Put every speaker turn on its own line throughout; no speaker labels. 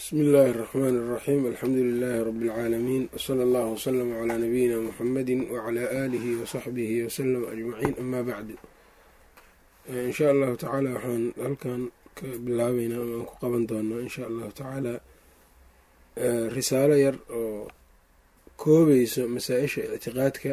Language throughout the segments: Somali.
بسم الله الرحمن الرحيم الحمد لله رب العالمين وصلى الله وسلم على نبينا محمد وعلى آله وصحبه وسلم أجمعين أما بعد إن شاء الله تعالى waxaan halkan ka bilaabeynaa ama aan ku qaban doonaa in sha allahu tacaala risaalo yar oo koobayso masaa-isha ictiqaadka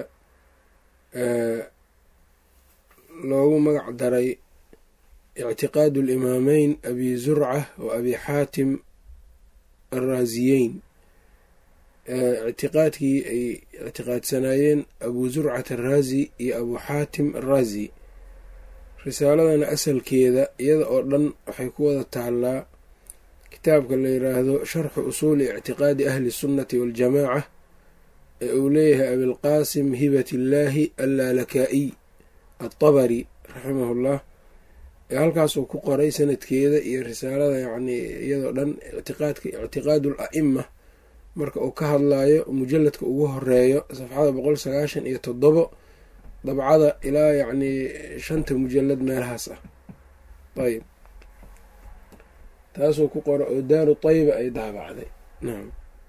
loogu magac daray ictiqaadu اlimaameyn abi zurca wa abi xaatim alraaziyeyn ictiqaadkii ay ictiqaadsanaayeen abu zurcat araazi iyo abu xaatim araazi. risaaladana asalkeeda iyada oo dhan waxay ku wada taallaa kitaabka la yiraahdo sharxu usuuli ictiqaadi ahli sunnati waaljamaaca ee uu leeyahay abilqaasim hibatillaahi allaalakaa'iy altabari raximahullah halkaasuu ku qoray sanadkeeda iyo risaalada yacnii iyadoo dhan ictiqaadu al a'ima marka uu ka hadlayo mujalladka ugu horeeyo safxada 197 dabcada ilaa yacnii 5 mujallad meelahaas ah. ayb taasuu ku qora oo daaru tayba ay daabacday. nacam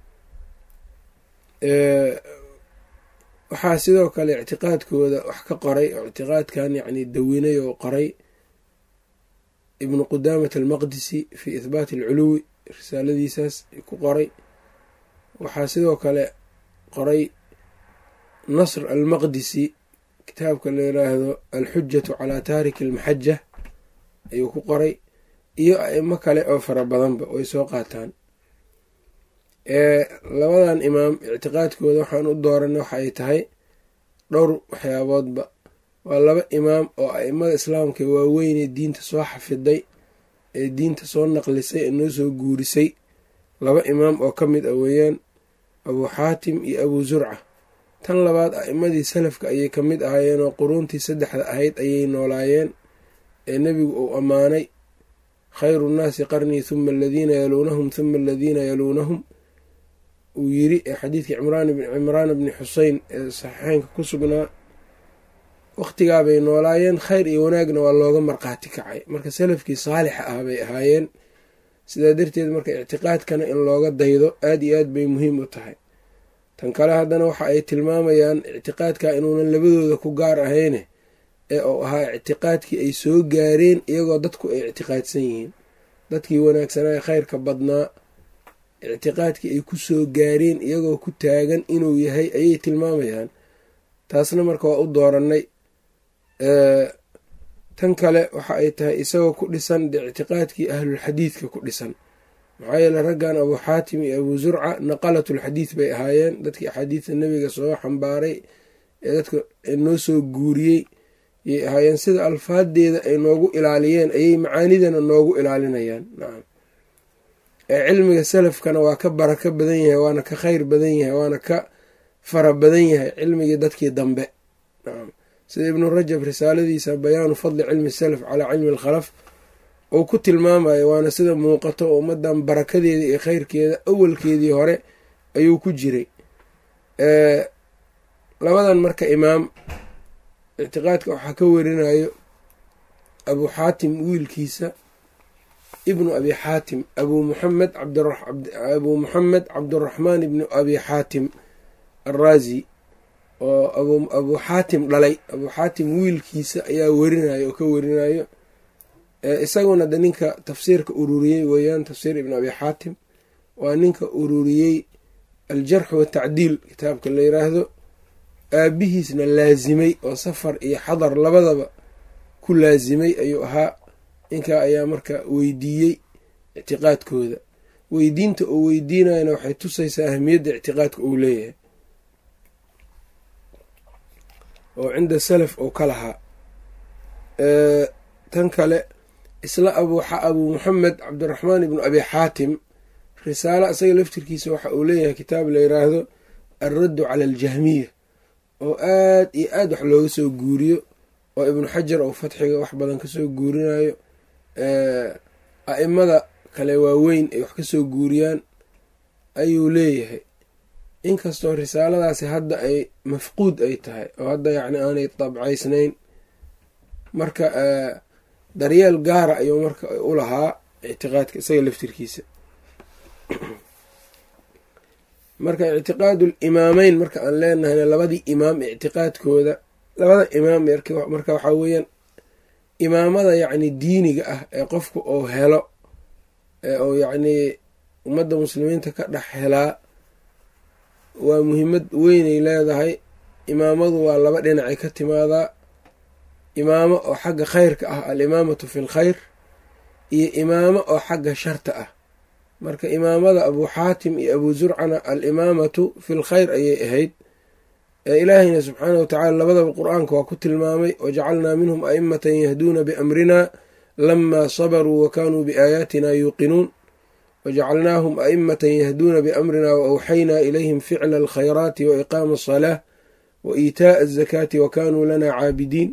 waxaa sidoo kale ictiqaadkooda wax ka qoray oo ictiqaadkan yacnii dawinay oo qoray ibnu qudaamat almaqdisi fi ihbaati alculuwi risaaladiisaas ku qoray. waxaa sidoo kale qoray nasr almaqdisi kitaabka la yiraahdo alxujatu calaa taariki almaxaja ayuu ku qoray iyo a'imo kale oo fara badanba way soo qaataan. labadan imaam ictiqaadkooda waxaan u dooranay waxa ay tahay dhowr waxyaaboodba. waa laba imaam oo a'imada islaamka waaweynee diinta soo xafiday ee diinta soo naqlisay ee noo soo guurisay. laba imaam oo ka mid ah weeyaan abu xaatim iyo abu zurca. tan labaad a'imadii salafka ayay ka mid ahaayeen oo quruuntii 3 ahayd ayay noolaayeen ee nebigu uu ammaanay khayru nnaasi qarnii huma aladiina yaluunahum huma aladiina yaluunahum uu yiri ee xadiidkii cimraan bni xuseyn ee saxiixeynka ku sugnaa. wakhtigaabay noolaayeen khayr iyo wanaagna waa looga markhaati kacay marka salafkii saalixa ah bay ahaayeen. sidaa darteed marka ictiqaadkana in looga daydo aad iyo aad bay muhiim u tahay. tan kale haddana waxa ay tilmaamayaan ictiqaadka inuunan labadooda ku gaar ahayne ee uu ahaa ictiqaadkii ay soo gaareen iyagoo dadku ay ictiqaadsan yihiin. dadkii wanaagsanaa khayrka badnaa ictiqaadkii ay ku soo gaareen iyagoo ku taagan inuu yahay ayay tilmaamayaan. taasna marka waa u doorannay. tan kale waxa ay tahay isagoo ku dhisan ictiqaadkii ahlulxadiidka ku dhisan. maxaa yeele raggan abu xaatim iyo abu zurca naqalatulxadiid bay ahaayeen dadkii axaadiidta nebiga soo xambaaray ee dadka noo soo guuriyey yay ahaayeen. sida alfaadeeda ay noogu ilaaliyeen ayay macaanidana noogu ilaalinayaan. nacam cilmiga salafkana waa ka barako badan yahay waana ka khayr badan yahay waana ka fara badan yahay cilmigii dadkii dambe. nacam sida ibnu rajab risaaladiisa bayaanu fadli cilmi salaf calaa cilmi alkhalaf uu ku tilmaamayo waana sida muuqato oo ummadan barakadeeda iyo khayrkeeda awalkeedii hore ayuu ku jiray. labadan marka imaam ictiqaadka waxaa ka warinayo abu xaatim wiilkiisa ibnu abi xaatim abu muxamed cabduraxmaan ibnu abi xaatim araazi oo abu xaatim dhalay. abu xaatim wiilkiisa ayaa werinayo oo ka werinayo. isaguna de ninka tafsiirka ururiyey weeyaan tafsiir ibn abi xaatim waa ninka ururiyey aljarx watacdiil kitaabka la yiraahdo. aabihiisna laasimay oo safar iyo xadar labadaba ku laasimay ayuu ahaa. ninkaa ayaa marka weydiiyey ictiqaadkooda. weydiinta uu weydiinayana waxay tusaysaa ahamiyadda ictiqaadka uu leeyahay oo cinda salaf uu ka lahaa. tan kale isla abu muxamed cabdiraxmaan ibnu abi xaatim risaalo isaga laftirkiisa waxa uu leeyahay kitaab la yiraahdo alraddu cala aljahmiya oo aad iyo aad wax looga soo guuriyo oo ibnu xajar oo fatxiga wax badan kasoo guurinayo. a'imada kale waaweyn ay wax kasoo guuriyaan ayuu leeyahay. inkastoo risaaladaasi hadda ay mafquud ay tahay oo hadda yacni aanay dabcaysnayn marka daryeel gaara ayuu marka u lahaa ictiqaadka isaga laftirkiisa. marka ictiqaadu limaamayn marka aan leenahayna labadii imaam ictiqaadkooda, labada imaam marka waxaa weeyaan imaamada yacni diiniga ah ee qofku uu helo oo yacnii ummadda muslimiinta ka dhex helaa waa muhiimad weynay leedahay. imaamadu waa laba dhinacay ka timaadaa, imaamo oo xagga khayrka ah alimaamatu fi lkhayr, iyo imaamo oo xagga sharta ah. marka imaamada abuu xaatim iyo abuu zurcana alimaamatu fi lkhayr ayay ahayd. ilaahayna subxaanahu watacaala labadaba qur-aanka waa ku tilmaamay, wajacalnaa minhum a'imatan yahduuna biamrina lamaa sabaruu wa kaanuu biaayaatina yuuqinuun wajacalnaahum a'imatan yahduuna biamrina wa awxaynaa ilayhim ficla alkhayraati wa iqaama asalaah wa iitaa'a azakaati wa kaanuu lanaa caabidiin.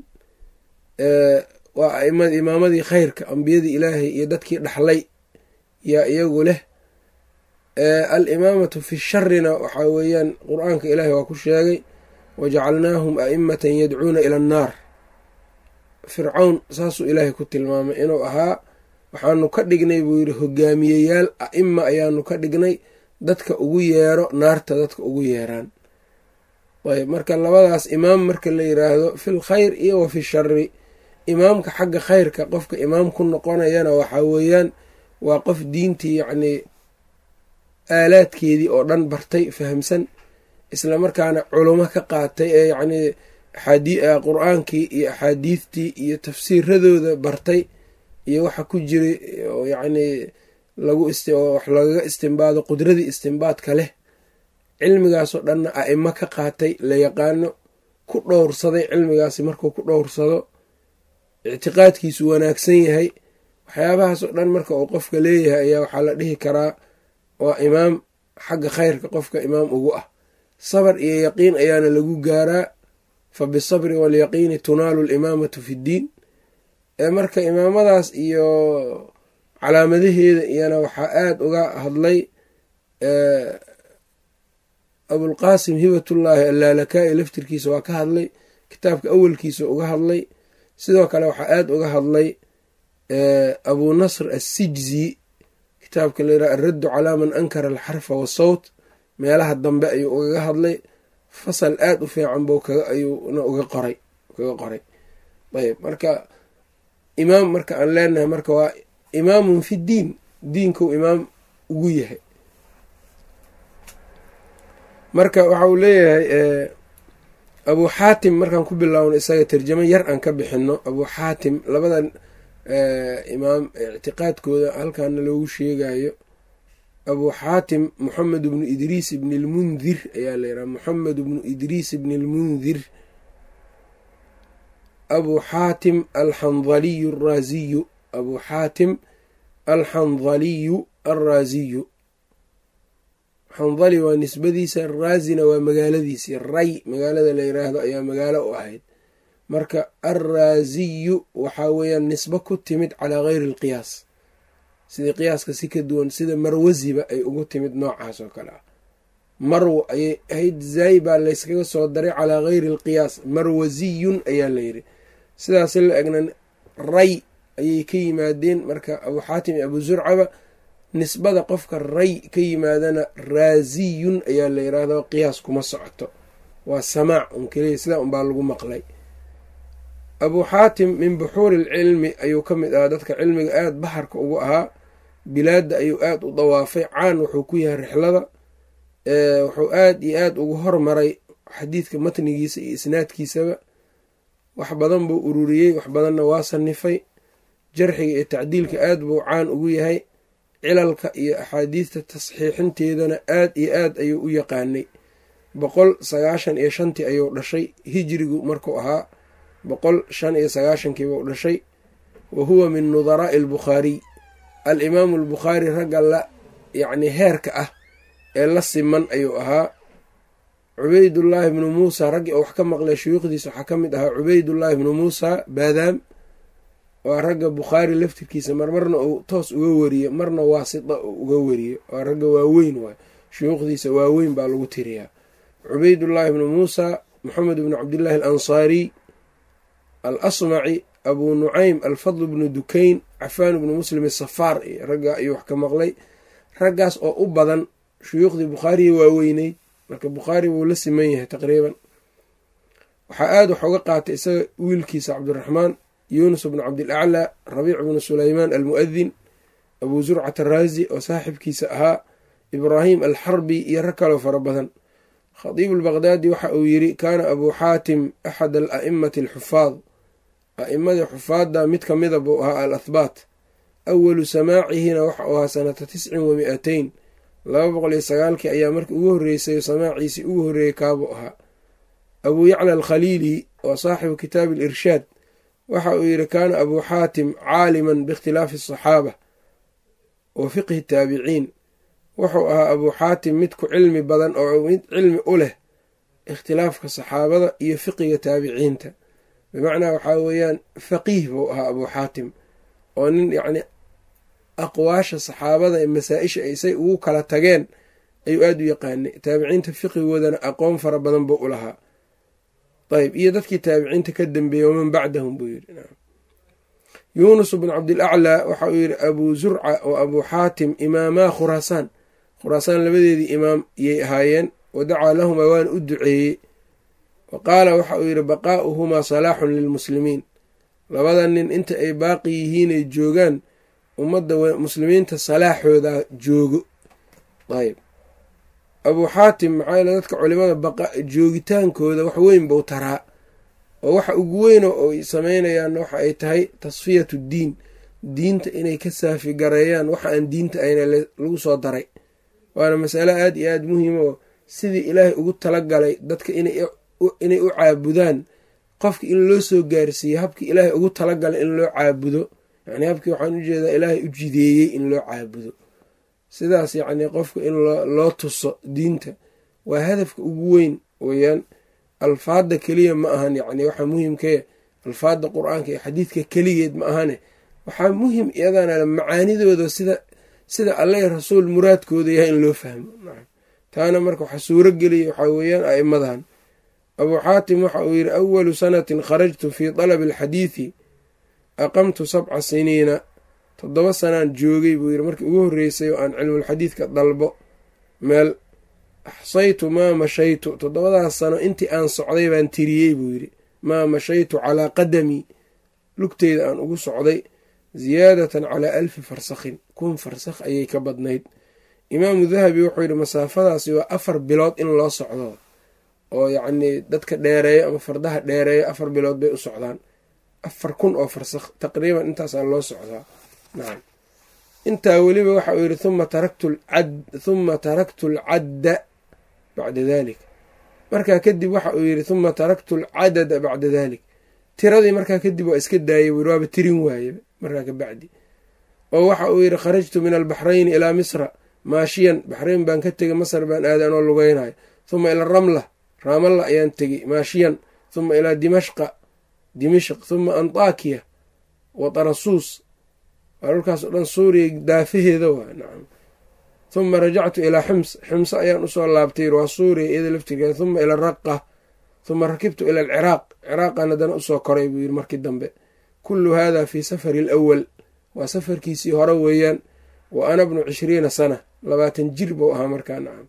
waa imaamadii khayrka, ambiyadii ilaahay iyo dadkii dhaxlay yaa iyagu leh. alimaamatu fi sharina waxaa weeyaan qur-aanka ilaahay waa ku sheegay, wajacalnaahum a'imatan yadcuuna ila annaar. fircawn saasuu ilaahay ku tilmaamay inuu ahaa, waxaanu ka dhignay buu yidhi hogaamiyeyaal a'ima ayaanu ka dhignay, dadka ugu yeero naarta dadka ugu yeeraan. ayb marka labadaas imaam marka la yiraahdo fil khayr iyo wa fi shari, imaamka xagga khayrka qofka imaam ku noqonayana waxaa weeyaan waa qof diintii yacnii aalaadkeedii oo dhan bartay, fahamsan, isla markaana culumo ka qaatay ee yacnii qur-aankii iyo axaadiidtii iyo tafsiiradooda bartay iyo waxa ku jiray oo yacnii wax lagaga istimbaado qudradii istimbaadka leh, cilmigaasoo dhanna a'imo ka qaatay, la yaqaano, ku dhowrsaday cilmigaasi. markuu ku dhowrsado ictiqaadkiisu wanaagsan yahay, waxyaabahaasoo dhan marka uu qofka leeyahay ayaa waxaa la dhihi karaa waa imaam xagga khayrka qofka imaam ugu ah. sabar iyo yaqiin ayaana lagu gaaraa, fa bisabri waalyaqiini tunaalu alimaamatu fi ddiin. marka imaamadaas iyo calaamadaheeda iyana waxaa aada uga hadlay abulqaasim hibatullaahi allaalakaa'i laftirkiisa waa ka hadlay, kitaabka awalkiisa uga hadlay. sidoo kale waxaa aada uga hadlay abuu nasr assijzi, kitaabka la yidhaha alraddu calaa man ankara alxarfa wasawt, meelaha dambe ayuu ugaga hadlay. fasal aada u fiican buu ayuuna kaga qoray. ayb marka imaam marka aan leenahay marka waa imaamun fi ddiin, diinkuu imaam ugu yahay. marka waxa uu leeyahay abuu xaatim, markaan ku bilaawno isaga tarjamo yar aan ka bixino. abuu xaatim labadan imaam ictiqaadkooda halkaana loogu sheegayo. abuu xaatim moxamed bnu idriis ibni lmundir ayaa la yidhaha, moxamed bnu idriis ibni lmundir. abuu xaatim alxandaliyu araaziyu, abuu xaatim alxandaliyu alraasiyu. xandali waa nisbadiisa, raasina waa magaaladiisii, ray magaalada la yiraahdo ayaa magaalo u ahayd. marka alraasiyu waxaa weeyaan nisbo ku timid calaa gayri alqiyaas, sidii qiyaaska si ka duwan, sida marwasiba ay ugu timid noocaas oo kale ah. marwo ayay ahayd, zaay baa layskaga soo daray calaa gayri alqiyaas, marwasiyun ayaa la yidhi. sidaas la egna ray ayay ka yimaadeen. marka abuu xaatim iyo abuu zurcaba nisbada qofka ray ka yimaadana raasiyun ayaa la yidhaahdo, qiyaas kuma socoto, waa samaac un keliya, sidaa unbaa lagu maqlay. abuu xaatim min buxuuri ilcilmi ayuu ka mid ahaa, dadka cilmiga aada baxarka ugu ahaa. bilaadda ayuu aada u dawaafay, caan wuxuu ku yahay rixlada. wuxuu aada iyo aada ugu hormaray xadiidka matnigiisa iyo isnaadkiisaba. wax badan buu ururiyey, wax badanna waa sanifay. jarxiga iyo tacdiilka aada buu caan ugu yahay. cilalka iyo axaadiista tasxiixinteedana aada iyo aad ayuu u yaqaanay. 195 ayuu dhashay hijrigu markuu ahaa, 195 buu dhashay. wa huwa min nudaraa'i albukhaariy, alimaamu albukhaari ragga la yacni heerka ah ee la siman ayuu ahaa. cubaydullaahi bnu muusa raggii oo wax ka maqlay shuyuukhdiisa waxaa ka mid ahaa cubaydullaahi bnu muusa baadaam. waa ragga bukhaari laftirkiisa marmarna uu toos uga wariye, marna waasita uga wariye. waa ragga waaweyn waay, shuyuukhdiisa waaweyn baa lagu tiriyaa. cubaydullaahi bnu muusa, moxamed bnu cabdillaahi alansaariy, alasmaci, abuu nucaym, alfadl bnu dukayn, cafaan bnu muslim asafaar iyo ragga ayuu wax ka maqlay. raggaas oo u badan shuyuukhdii bukhaariya waaweynay, marka bukhaari wuu la siman yahay taqriiban. waxaa aada wax uga qaatay isaga wiilkiisa cabdiraxmaan yuunus bnu cabdilaclaa, rabiic bnu sulaymaan almu'adin, abuu zurcat araazi oo saaxibkiisa ahaa, ibraahim alxarbi iyo rag kaloo fara badan. khadiibu lbaqdaadi waxa uu yidhi kaana abuu xaatim axad ala'imati alxufaad, a'imadii xufaadda mid ka mida buu ahaa alahbaat. awalu samaacihina waxa uu ahaa sanata 900 209 ayaa markii ugu horreysay samaaciisii ugu horreeyey kaabuu ahaa. abuu yacla alkhaliili oo saaxibu kitaabi alirshaad waxa uu yidhi kaana abuu xaatim caaliman biikhtilaafi asaxaaba wa fiqhi taabiciin. wuxuu ahaa abuu xaatim mid ku cilmi badan oo mid cilmi u leh ikhtilaafka saxaabada iyo fiqiga taabiciinta. bimacnaa waxaa weeyaan faqiih buu ahaa abuu xaatim oo nin yacni aqwaasha saxaabada ee masaa-isha ay say ugu kala tageen ayuu aada u yaqaanay. taabiciinta fiqigoodana aqoon fara badan buu u lahaa. ayb iyo dadkii taabiciinta ka dambeeyey waman bacdahum buu yidhi. yuunus bnu cabdilaclaa waxa uu yidhi abuu zurca oo abuu xaatim imaamaa khuraasaan, khuraasaan labadeedii imaam iyay ahaayeen. wadacaa lahumaa waana u duceeyey. wa qaala waxa uu yidhi baqaa'uhumaa salaaxun lilmuslimiin, labada nin inta ay baaqi yihiin ay joogaan ummadda muslimiinta salaaxooda joogo. ayb abuu xaatim maxaa yeele dadka culimada joogitaankooda wax weyn buu taraa, oo waxa ugu weyno oo ay sameynayaan waxa ay tahay tasfiyatu ddiin, diinta inay ka saafi gareeyaan waxa aan diinta ayna lagu soo daray. waana masalo aada iyo aada muhiim oo sidii ilaahay ugu talagalay dadka inay u caabudaan, qofka in loo soo gaarsiiye habkii ilaahay ugu talagalay in loo caabudo, yacni habkii waxaan u jeedaa ilaahay u jideeyey in loo caabudo. sidaas yacni qofka in loo tuso diinta waa hadafka ugu weyn weeyaan. alfaadda keliya ma ahan yacni waxaa muhimkee alfaadda qur-aanka iyo xadiidka keligeed ma ahane, waxaa muhim iyadana macaanidooda sida alle rasuul muraadkooda yahay in loo fahmo. taana marka waxaa suuro geliya waxaa weeyaan a'immadan. abuu xaatim waxa uu yidhi awalu sanatin kharajtu fii dalabi alxadiidi aqamtu 7 siniina, 7 sanaan joogay buu yidhi markii ugu horreysay oo aan cilmulxadiidka dalbo meel. axsaytu maa mashaytu, 7daas sano intii aan socday baan tiriyey buu yidhi. maa mashaytu calaa qadamii, lugteyda aan ugu socday, ziyaadatan calaa 1000 farsakhin, 1000 farsakh ayay ka badnayd. imaamu dahabi wuxuu yidhi masaafadaasi waa 4 bilood in loo socdo, oo yacnii dadka dheereeya ama fardaha dheereeya 4 bilood bay u socdaan. 4000 oo farsakh taqriiban intaasaa loo socdaa. nacam intaa weliba waxa uu yidhi huma taraktu alcadda bacda dalik, markaa kadib waxa uu yidhi huma taraktu alcadada bacda dalik, tiradii markaa kadib waa iska daayay buu yidhi, waaba tirin waaye markaa ka bacdi. oo waxa uu yidhi kharajtu min albaxrayni ilaa misra maashiyan, baxrayn baan ka tegay, masar baan aaday anoo lugeynayo. huma ila raamalla ayaan tegey maashiyan, huma ilaa dimishq, huma antakiya wa tarasuus, waa dhulkaas o dhan suuriya daafaheeda waa. nacam huma rajactu ilaa ximsa ayaan usoo laabtay, waa suuriya iyada laftirkeeda. huma ila raqa, huma rakibtu ila alciraaq, ciraaqan haddana usoo koray buu yidhi markii dambe. kullu hada fii safari alawal, waa safarkiisii hore weeyaan. wa ana bnu 20 sana, 20 jir buu ahaa markaa. nacam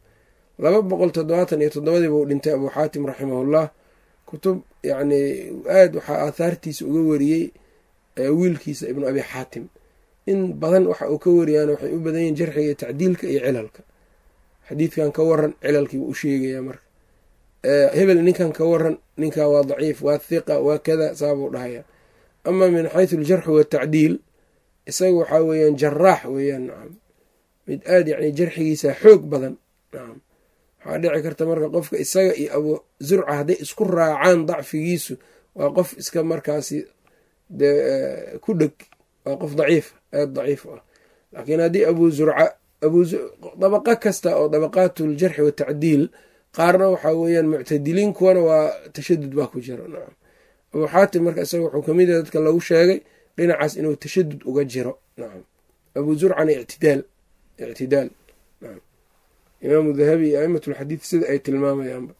277 buu dhintay abuu xaatim raximahullah. kutub yacni aada waxaa aahaartiisa uga wariyey wiilkiisa ibnu abi xaatim. in badan waxa uu ka wariyaana waxay u badan yihiin jarxiga iyo tacdiilka iyo cilalka. xadiidkan ka waran cilalkii buu u sheegayaa marka. hebel ninkan ka waran, ninkaa waa daciif, waa hiqa, waa kada, saabuu dhahayaa. ama min xaysu aljarxi watacdiil isaga waxaa weeyaan jaraax weeyaan. nacam mid aada yacni jarxigiisa xoog badan. nacam waxaa dhici karta marka qofka isaga iyo abuu zurca hadday isku raacaan dacfigiisu waa qof iska markaasi ku dheg, waa qof daciif, aada daciif ah. laakiin haddii abuu zurca dabaqo kasta oo dabaqaatuljarxi watacdiil, qaarna waxaa weeyaan muctadiliin, kuwana waa tashadud baa ku jiro. nacam abuu xaatim marka isaga wuxuu kamid yahay dadka lagu sheegay dhinacaas inuu tashadud uga jiro. nacam abuu zurcana ictidaal. nacam imaamu dahabi iyo a'imatulxadiid sida ay tilmaamayaanba.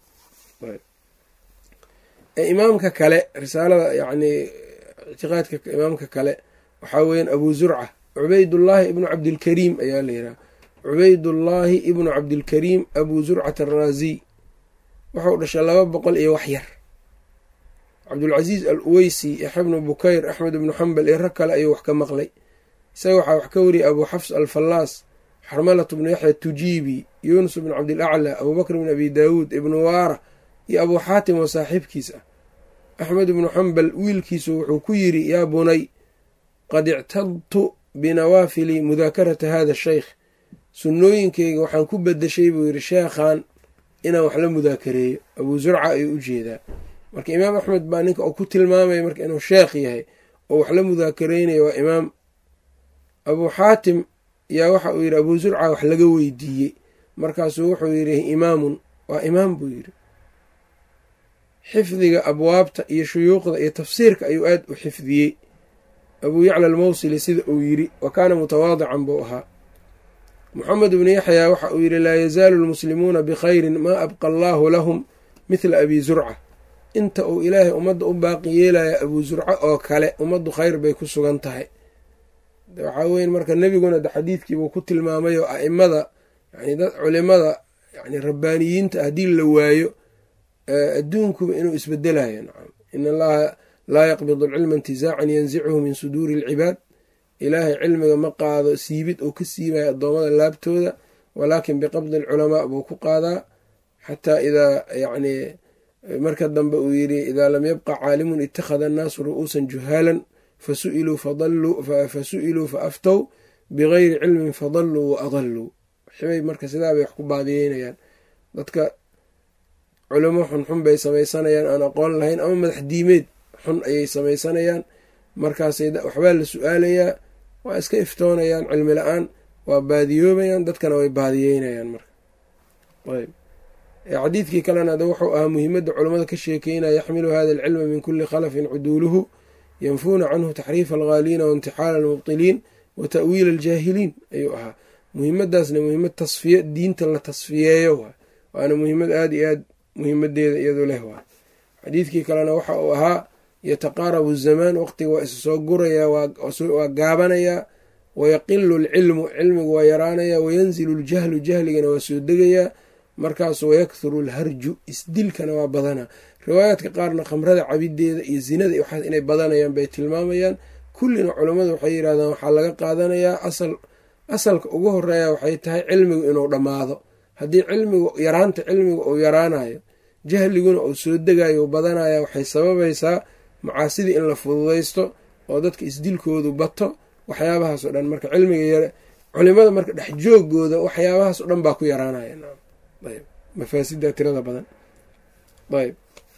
imaamka kale risaalada yacni ictiqaadka imaamka kale waxaa weeyaan abuu zurca cubaydullaahi ibnu cabdilkariim ayaa la yidhaha. cubaydullaahi ibnu cabdilkariim abu zurcata araaziy wuxuu dhashay 200 iyo wax yar. cabdulcasiis al uweysi, yaxya bnu bukayr, axmed ibnu xambal iyo rag kale ayuu wax ka maqlay. isaga waxaa wax ka wariyay abu xafs alfallaas, xarmalatu bnu yaxya tujiibi, yuunus bnu cabdilaclaa, abubakr bn abi daawuud, ibnu waara iyo abuu xaatim oo saaxiibkiis ah. axmed ibnu xambal wiilkiisu wuxuu ku yidhi yaa bunay qad ictadtu binawaafili mudaakarata hada shaykh, sunnooyinkeyga waxaan ku bedeshay buu yidhi sheekhan inaan wax la mudaakareeyo. abuu zurca ayuu u jeedaa. marka imaam axmed baa ninka uu ku tilmaamaya marka inuu sheekh yahay oo wax la mudaakareynayo waa imaam. abuu xaatim yaa waxa uu yidhi abuu zurca wax laga weydiiyey, markaasuu wuxuu yidhi imaamun, waa imaam buu yidhi. xifdiga abwaabta iyo shuyuuqda iyo tafsiirka ayuu aad u xifdiyey abuu yacla almawsili sida uu yidhi, wa kaana mutawaadican buu ahaa. moxamed ibnu yaxyaa waxa uu yidhi laa yazaalu lmuslimuuna bikhayrin maa abqa allaahu lahum mithla abi zurca, inta uu ilaahay ummadda u baaqi yeelaya abuu zurca oo kale ummaddu khayr bay ku sugan tahay. waxaa weya marka nebiguna de xadiidkiibuu ku tilmaamay oo a'imada yani dad culimada yani rabbaaniyiinta haddii la waayo adduunkuba inuu isbedelayo. nacam in allaha laa yaqbidu alcilma intizaacan yanzichu min suduuri alcibaad, ilaahay cilmiga ma qaado siibid oo ka siibayo addoommada laabtooda, walaakin biqabdi alculamaa buu ku qaadaa. xataa idaa yani marka dambe uu yidhi idaa lam yabqa caalimun itakhada annaasu ru'uusan juhaalan fasu'iluu faaftow bigayri cilmin fadalluu wa adalluu. xibay marka sidaa bay wax ku baadiyeynayaan. dadka culimo xunxun bay samaysanayaan aan aqoon lahayn, ama madax diimeed xun ayay samaysanayaan. markaasay waxbaa la su-aalayaa, waa iska iftoonayaan cilmi la-aan, waa baadiyoobayaan, dadkana way baadiyeynayaan. marka ayb xadiidkii kalena ada wuxuu ahaa muhiimadda culammada ka sheekeynaya yaxmilu hada alcilma min kuli khalafin cuduuluhu yanfuuna canhu taxriifa alghaaliina waintixaala almubtiliin wa ta'wiila aljaahiliin ayuu ahaa. muhiimadaasna muhiimad tasfiye, diinta la tasfiyeeyo waana muhiimad aada iyo aad muhiimadeeda iyadu leh waay. xadiidkii kalena waxa uu ahaa yataqaarabu zamaan, waqtiga waa isu soo gurayaa, waa gaabanayaa, wayaqilu alcilmu, cilmigu waa yaraanayaa, wayanzilu ljahlu, jahligana waa soo degayaa, markaasu wayakhuru alharju, isdilkana waa badanaa. riwaayaadka qaarna khamrada cabideeda iyo zinada iyo waxaas inay badanayaan bay tilmaamayaan. kullina culammadu waxay yidhahdaan waxaa laga qaadanayaa asalka ugu horeeya waxay tahay cilmigu inuu dhammaado. haddii yaraanta cilmiga uu yaraanayo, jahliguna uu soo degayo badanaya, waxay sababaysaa macaasidii in la fududaysto oo dadka isdilkoodu bato, waxyaabahaas oo dhan. marka cilmiga culimada marka dhex joogooda waxyaabahaas oo dhan baa ku yaraanaya. ayb mafaasida tirada badan. ayb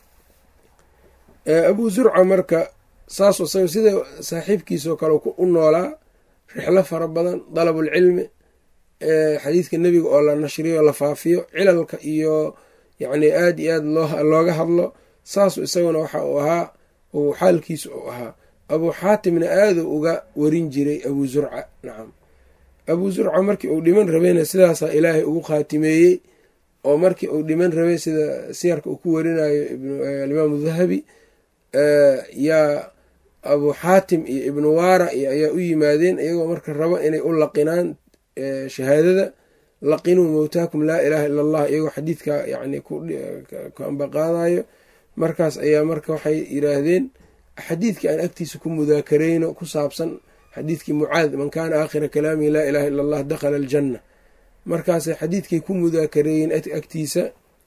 abuu zurca marka saasoo sida saaxiibkiisoo kale u noolaa, rixlo fara badan, dalabulcilmi, xadiidka nebiga oo la nashriyo la faafiyo, cilalka iyo yacni aada iyo aada looga hadlo. saasu isaguna waxa uu ahaa uu xaalkiisa uu ahaa. abuu xaatimna aaduu uga warin jiray abuu zurca. nacam abuu zurca markii uu dhiman rabayna sidaasaa ilaahay ugu khaatimeeyey, oo markii uu dhiman rabay sida siyarka uu ku warinayo alimaamu dahabi yaa abuu xaatim iyo ibnu waara ayaa u yimaadeen iyagoo marka rabo inay u laqinaan shahaadada, laqinuu mowtaakum laa ilaaha ila allah, iyagoo xadiidka yani ku ambaqaadayo. markaas ayaa marka waxay yidhaahdeen xadiidkii aan agtiisa ku mudaakareyno ku saabsan xadiidkii mucaad, man kaana aakhira kalaamihi laa ilaaha ila allah dakhala aljanna. markaasay xadiidkay ku mudaakareeyeen agtiisa.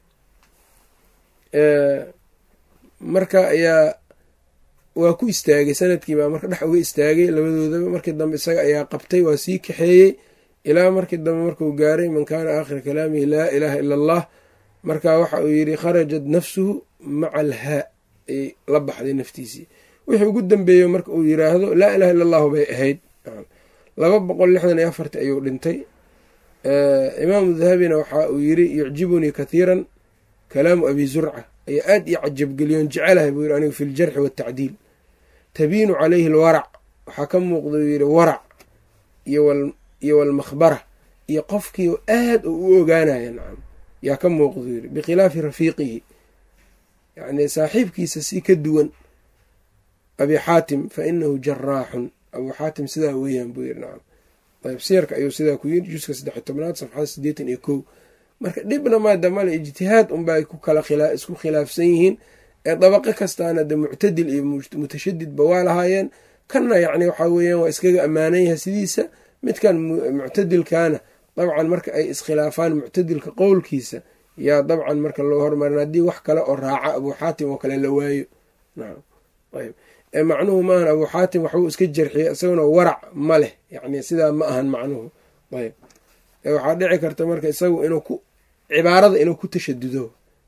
marka ayaa waa ku istaagay, sanadkii baa marka dhex uga istaagay labadoodaba. markii dambe isaga ayaa qabtay, waa sii kaxeeyey ilaa markii dambe markuu gaaray man kaana aakhira kalaamihi laa ilaaha ila allah. marka waxa uu yidhi kharajat nafsuhu maca alhaa, ay la baxday naftiisii. wixii ugu dambeeyo marka uu yiraahdo laa ilaha illa allahu bay ahayd. 264 ayuu dhintay. imaamu dahabina waxa uu yiri yucjibunii kathiiran kalaamu abi zurca, ayaa aad ii cajabgeliyoon jecelahay buu yiri anigu fi ljarxi waatacdiil. tabiinu calayhi alwarac, waxaa ka muuqda uu yiri warac iyo walmakhbara, iyo qofkii aad u ogaanaya. nacam yaa ka muuqda yiri bikhilaafi rafiiqihi, yani saaxiibkiisa si ka duwan abi xaatim fa inahu jaraaxun, abuu xaatim sidaa weeyaan buu yiri. nacam ayb siyarka ayuu sidaa ku yiri juska 13 safxada 81. marka dhibna maadamale ijtihaad unbaa ku kala isku khilaafsan yihiin ee dabaqo kastaana de muctadil iyo mutashadidba waa lahaayeen. kanna yacni waxaa weeyaan waa iskaga ammaanan yahay sidiisa. midkan muctadilkaana dabcan marka ay iskhilaafaan muctadilka qowlkiisa yaa dabcan marka loo hormarin haddii wax kale oo raaca abuu xaatim oo kale la waayo. nacam ayb macnuhu maahan abuu xaatim waxbuu iska jarxiyay isaguna warac ma leh yacni sidaa ma ahan macnuhu. ayb waxaa dhici karta marka isagu inuu ku cibaarada inuu ku tashadudo.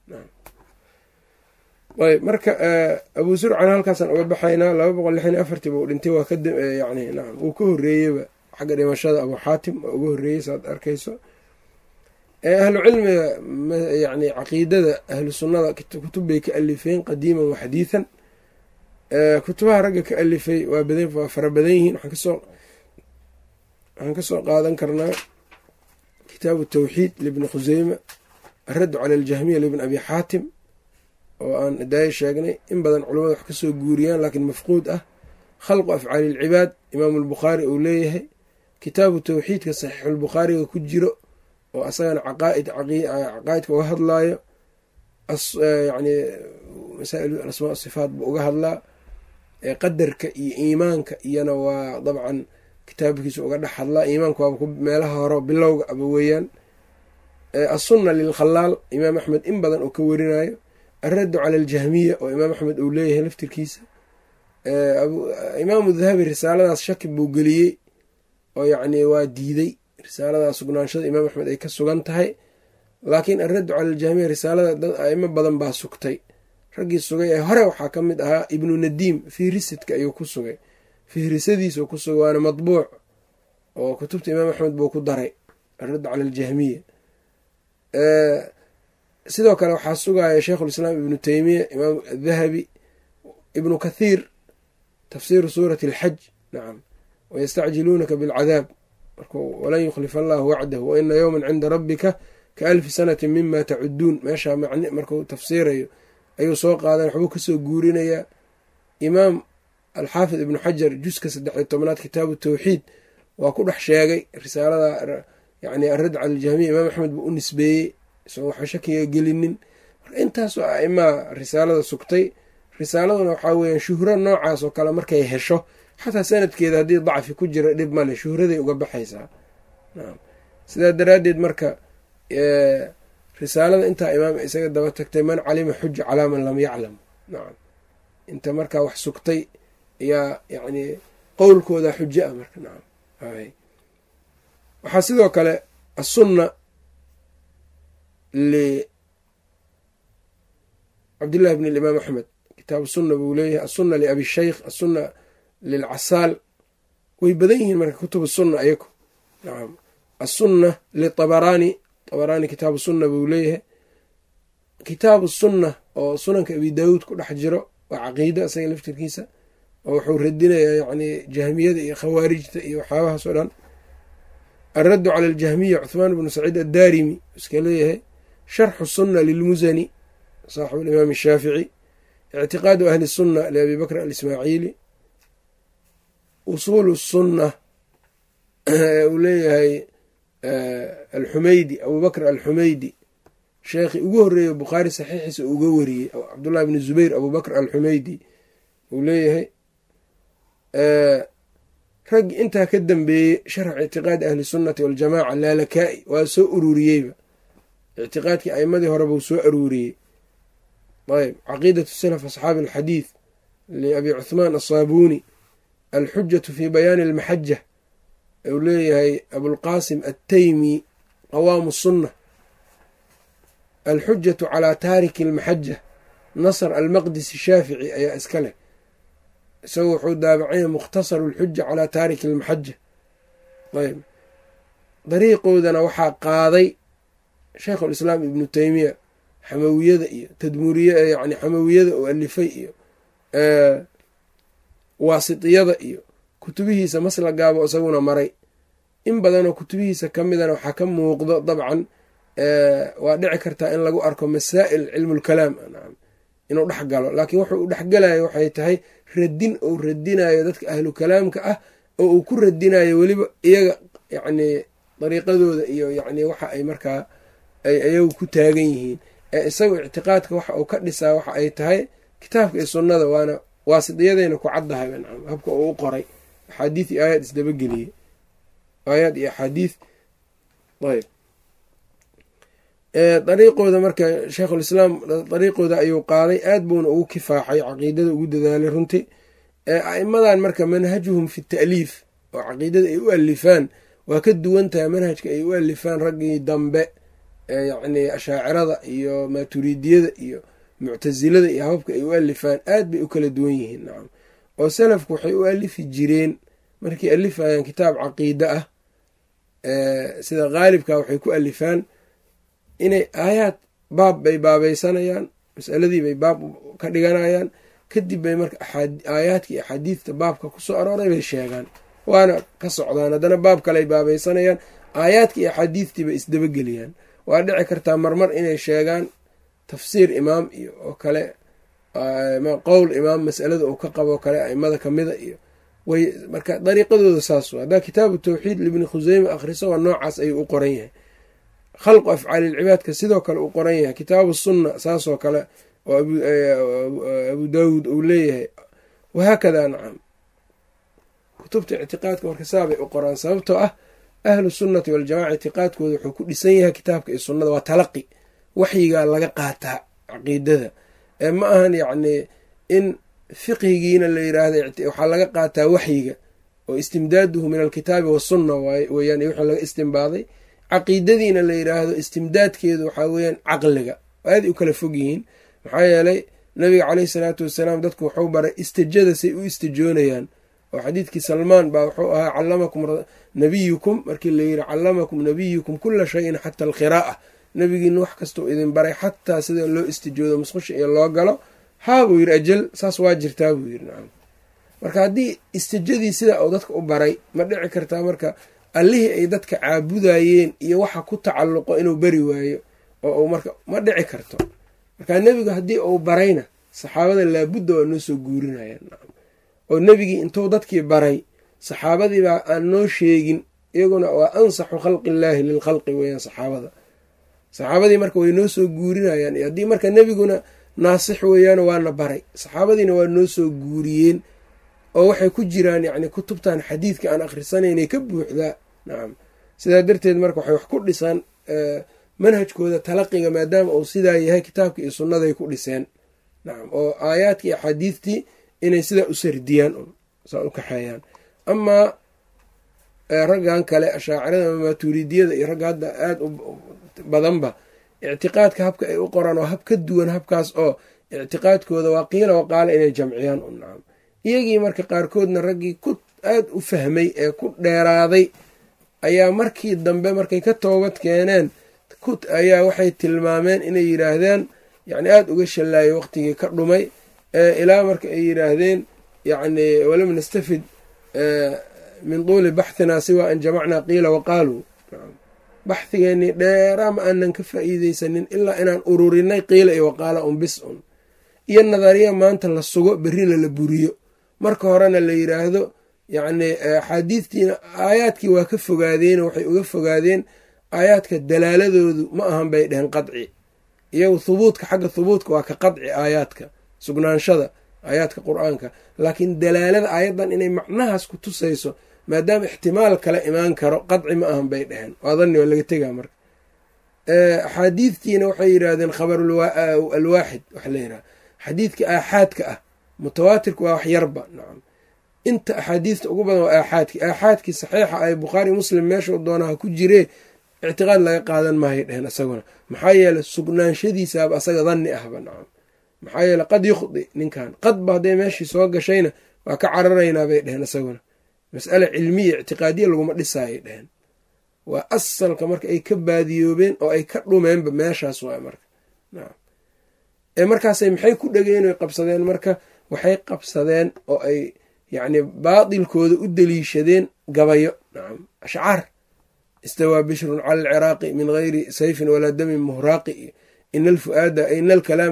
ayb marka abuu zurcana halkaasaan uga baxaynaa 264 buu dhintay waa yani nacam uu ka horreeyeyba xagga dhimashada abuu xaatim oo uga horreeyey saad arkayso. ahlu cilmiga yani caqiidada ahlu sunnada kutub bay ka alifeen qadiiman wa xadiidan. kutubaha ragga ka alifay waa fara badan yihiin. waxaan kasoo qaadan karnaa kitaabu tawxiid libni khuseyma, araddu cala aljahmiya libni abi xaatim oo aan daayo sheegnay in badan culamada wax kasoo guuriyaan laakiin mafquud ah. khalqu afcaali ilcibaad imaamu albukhaari uu leeyahay. kitaabu tawxiidka saxiixulbukhaariga ku jiro oo asagana caqaa'idka uga hadlaayo. yani masaa'il asmaa sifaat buu uga hadlaa. qadarka iyo iimaanka iyana waa dabcan kitaabkiisa uga dhex hadlaa. iimaanka waaba meelaha hore bilowga aba weeyaan. assunna lilkhalaal imaam axmed in badan oo ka warinayo. alraddu cala aljahmiya oo imaam axmed uu leeyahay laftirkiisa. imaamu dahabi risaaladaas shaki buu geliyey oo yacni waa diiday risaaladaas sugnaanshada imaam axmed ay ka sugan tahay. laakiin alraddu cala aljahmiya risaalada dad aimo badan baa sugtay. raggii sugay ee hore waxaa ka mid ahaa ibnu nadiim fihrisidka ayuu ku sugay. fihrisadiisuu ku sugay waana madbuuc oo kutubta imaam axmed buu ku daray alraddu cala aljahmiya. sidoo kale waxaa sugaya sheikhulislaam ibnu teymiya, imaam dahabi, ibnu kathiir tafsiiru suurati alxaj. nacam wayastacjiluunaka bilcadaab walan yukhlifa allahu wacdahu waina yowman cinda rabbika ka alfi sanatin mima tacuduun. meeshaa macni markuu tafsiirayo ayuu soo qaadan waxbuu kasoo guurinayaa. imaam alxaafid ibnu xajar juska 13 kitaabu tawxiid waa ku dhex sheegay risaalada yani aradd cala aljahmiya imaam axmed buu u nisbeeyey isagoo waxba shakiga gelinin. marka intaasoo aimaa risaalada sugtay. risaaladuna waxaa weeyaan shuhro noocaas oo kale markay hesho xataa sanadkeeda haddii dacfi ku jira dhib male shuhraday uga baxaysaa. sidaa daraaddeed marka risaalada intaa imaam isaga daba tagtay man calima xuja calaa man lam yaclam. nacam inta markaa wax sugtay ayaa yani qowlkooda xujo ah marka. nacam waxaa sidoo kale asunna licabdillahi bn imaam axmed kitaabu sunna buu leeyahay. asunna liabi sheykh, asunna lilcasaal way badan yihiin marka kutub sunna ayaku. nacam asunna litabaraani, tabaraani kitaabu sunna buu leeyahay. kitaabu sunna oo sunanka abi daawuud ku dhex jiro waa caqiida isaga laftirkiisa oo wuxuu radinayaa yani jahmiyada iyo khawaarijta iyo waxyaabahaas oo dhan. alraddu cala aljahmiya cuthmaan bnu saciid addaarimi iska leeyahay. sharxu sunna lilmusani saaxibu alimaam ashaafici. ictiqaadu ahli sunna liabi bakr alismaaciili. usuulu sunna uu leeyahay alxumeydi abubakr alxumeydi sheekhii ugu horreeyey bukhaari saxiixiisa uga wariyey cabdullahi bni zubayr abubakr alxumeydi uu leeyahay. raggi intaa ka dambeeyey sharx ictiqaadi ahli sunnati waljamaca laalakaa'i waa soo ururiyeyba ictiqaadkii aimadii hore buu soo aruuriyey. ayb caqiidatu salaf asxaabi alxadiid liabi cuthmaan asaabuuni. alxujatu fi bayaani almaxaja uu leeyahay abulqaasim attaymi qawaamu sunna. alxujatu calaa taariki almaxaja nasr almaqdisi shaafici ayaa iska leh isagu wuxuu daabacanya mukhtasaru alxuja calaa taariki almaxaja. ayb dariiqoodana waxaa qaaday sheikhulislaam ibnu teymiya xamawiyada iyo tadmuriya yani xamawiyada oo alifay iyo waasitiyada iyo kutubihiisa maslagaaba isaguna maray. in badanoo kutubihiisa ka midana waxaa ka muuqdo dabcan waa dhici kartaa in lagu arko masaa'il cilmulkalaam inuu dhex galo laakiin wuxuu u dhexgalayo waxay tahay radin uu radinayo dadka ahlu kalaamka ah oo uu ku radinayo weliba iyaga yacni dariiqadooda iyo yacni waxa ay markaa ay ayagu ku taagan yihiin. Isagu ictiqaadka waxa uu ka dhisaa waxa ay tahay kitaabka iyo sunnada, waana waasidiyadayna ku caddahay nacam habka uu u qoray axaadiis iyo aayaad isdabageliyey, aayaad iyo axaadiis. ayb dariiqooda marka sheikhulislaam dariiqooda ayuu qaaday, aad buuna ugu kifaaxay, caqiidada ugu dadaalay runtii. a'imadan marka manhajuhum fi ta'liif oo caqiidada ay u alifaan waa ka duwan tahay manhajka ay u alifaan raggii dambe yacni ashaacirada iyo maaturidiyada iyo muctasilada iyo hababka ay u alifaan aad bay u kala duwan yihiin nacam. oo salafku waxay u alifi jireen markay alifayaan kitaab caqiide ah sida qaalibka waxay ku alifaan inay aayaad baab bay baabaysanayaan, masaladii bay baab ka dhiganayaan, kadib bay marka aayaadka iyo axaadiidta baabka kusoo arooray bay sheegaan, waana ka socdaan. haddana baab kale ay baabaysanayaan, aayaadka iyo axaadiidtii bay isdabageliyaan. waa dhici kartaa marmar inay sheegaan tafsiir imaam iyo oo kale qowl imaam masalada uu ka qabo kale aimada kamida iyo way marka dariiqadooda saas wa. haddaa kitaabu tawxiid libni khuseyme akhriso waa noocaas ayuu u qoran yahay. khalqu afcaalilcibaadka sidoo kale uu qoran yahay. kitaabu sunna saasoo kale oo abu daawuud uu leeyahay, wahaakadaa nacam. kutubta ictiqaadka marka saabay u qoraan, sababtoo ah ahlu sunnati waljamaca ictiqaadkooda wuxuu ku dhisan yahay kitaabka iyo sunnada, waa talaqi, waxyigaa laga qaataa caqiidada. ma ahan yacni in fiqhigiina la yiraahda waxaa laga qaataa waxyiga oo istimdaaduhu min alkitaabi wasunna weyaan wixii laga istimbaaday. caqiidadiina la yiraahdo istimdaadkeedu waxaa weyaan caqliga, aaday u kala fog yihiin. maxaa yeelay nabiga caleyhi salaatu wasalaam dadku wuxuu baray istijada say u istijoonayaan, oo xadiidkii salmaan baa wuxuu ahaa callamakum nabiyukum, markii la yiri callamakum nabiyukum kula shayin xata alqiraa'a, nabigiina wax kastuu idin baray xataa sida loo istijoodo musqusha iyo loo galo. haa buu yiri ajal saas waa jirtaa buu yiri nacam. marka haddii istijadii sidaa uu dadka u baray, ma dhici kartaa marka allihii ay dadka caabudayeen iyo waxa ku tacalluqo inuu bari waayo oo marka ma dhici karto. marka nebigu haddii uu barayna saxaabada laabudda waa noo soo guurinayaan nacam. oo nebigii intuu dadkii baray saxaabadiibaa aan noo sheegin, iyaguna waa ansaxu khalqillaahi lilkhalqi weyaan saxaabadii marka way noo soo guurinayaan. iyo haddii marka nebiguna naasix weeyaan waana baray, saxaabadiina waa noo soo guuriyeen oo waxay ku jiraan yacni kutubtan xadiidka aan akhrisanaynay ka buuxdaa nacam. sidaa darteed marka waxay wax ku dhisaan manhajkooda talaqiga, maadaama uu sidaa yahay kitaabka iyo sunnaday ku dhiseen nacam. oo aayaadka iyo axaadiidtii inay sidaa u sardiyaan saa u kaxeeyaan. amaa raggan kale ashaacirada maaturidiyada iyo ragga hadda aada u badanba ictiqaadka habka ay u qoraan oo hab ka duwan habkaas, oo ictiqaadkooda waa qiila waqaala inay jamciyaan nacam. iyagii marka qaarkoodna raggii ku aada u fahmay ee ku dheeraaday ayaa markii dambe markay ka toobad keeneen ayaa waxay tilmaameen inay yidhaahdeen yacni aada uga shallaayay waqtigii ka dhumay, ilaa marka ay yidhaahdeen yacni walam nastafid min tuuli baxhinaa siwa an jamacnaa qiila waqaaluu. baxhigeennii dheeraa ma aanan ka faa'iideysanin ilaa inaan ururinay qiila iyo waqaala un bis un, iyo nadariya maanta la sugo berrina la buriyo. marka horena la yiraahdo yacni axaadiidtiina aayaadkii waa ka fogaadeen, waxay uga fogaadeen aayaadka dalaaladoodu ma ahan bay dheheen qadci. iyagu hubuudka xagga hubuudka waa ka qadci aayaadka sugnaanshada aayaadka qur-aanka, laakiin dalaalada aayaddan inay macnahaas ku tusayso maadaama ixtimaal kale imaan karo qadci ma ahan bay dheheen, waa danni waa laga tegaa. marka axaadiidtiina waxay yidhaahdeen khabarulwaaxid waxa la yidhaha xadiidka aaxaadka ah, mutawaatirka waa wax yarba nacam. inta axaadiista ugu badan waa aaxaadkii saxiixa ay bukhaari muslim meeshuu doonaha ku jiree ictiqaad laga qaadan maayo dheheen isaguna. maxaa yeeley sugnaanshadiisaaba asaga danni ahba nacam. maxaa yeele qad yukhdi ninkan qadba hadday meeshii soo gashayna waa ka cararaynaa bay dheheen isaguna. mas'ale cilmiya ictiqaadiya laguma dhisaayay dheheen. waa asalka marka ay ka baadiyoobeen oo ay ka dhumeenba meeshaas waa marka nacam. markaasay maxay ku dhegeen oy qabsadeen marka waxay qabsadeen oo ay yacni baatilkooda u daliishadeen gabayo nacam. ashcaar istawaa bishrun cala alciraaqi min gayri sayfin walaa damin muhraaqi, ina alfuaada ina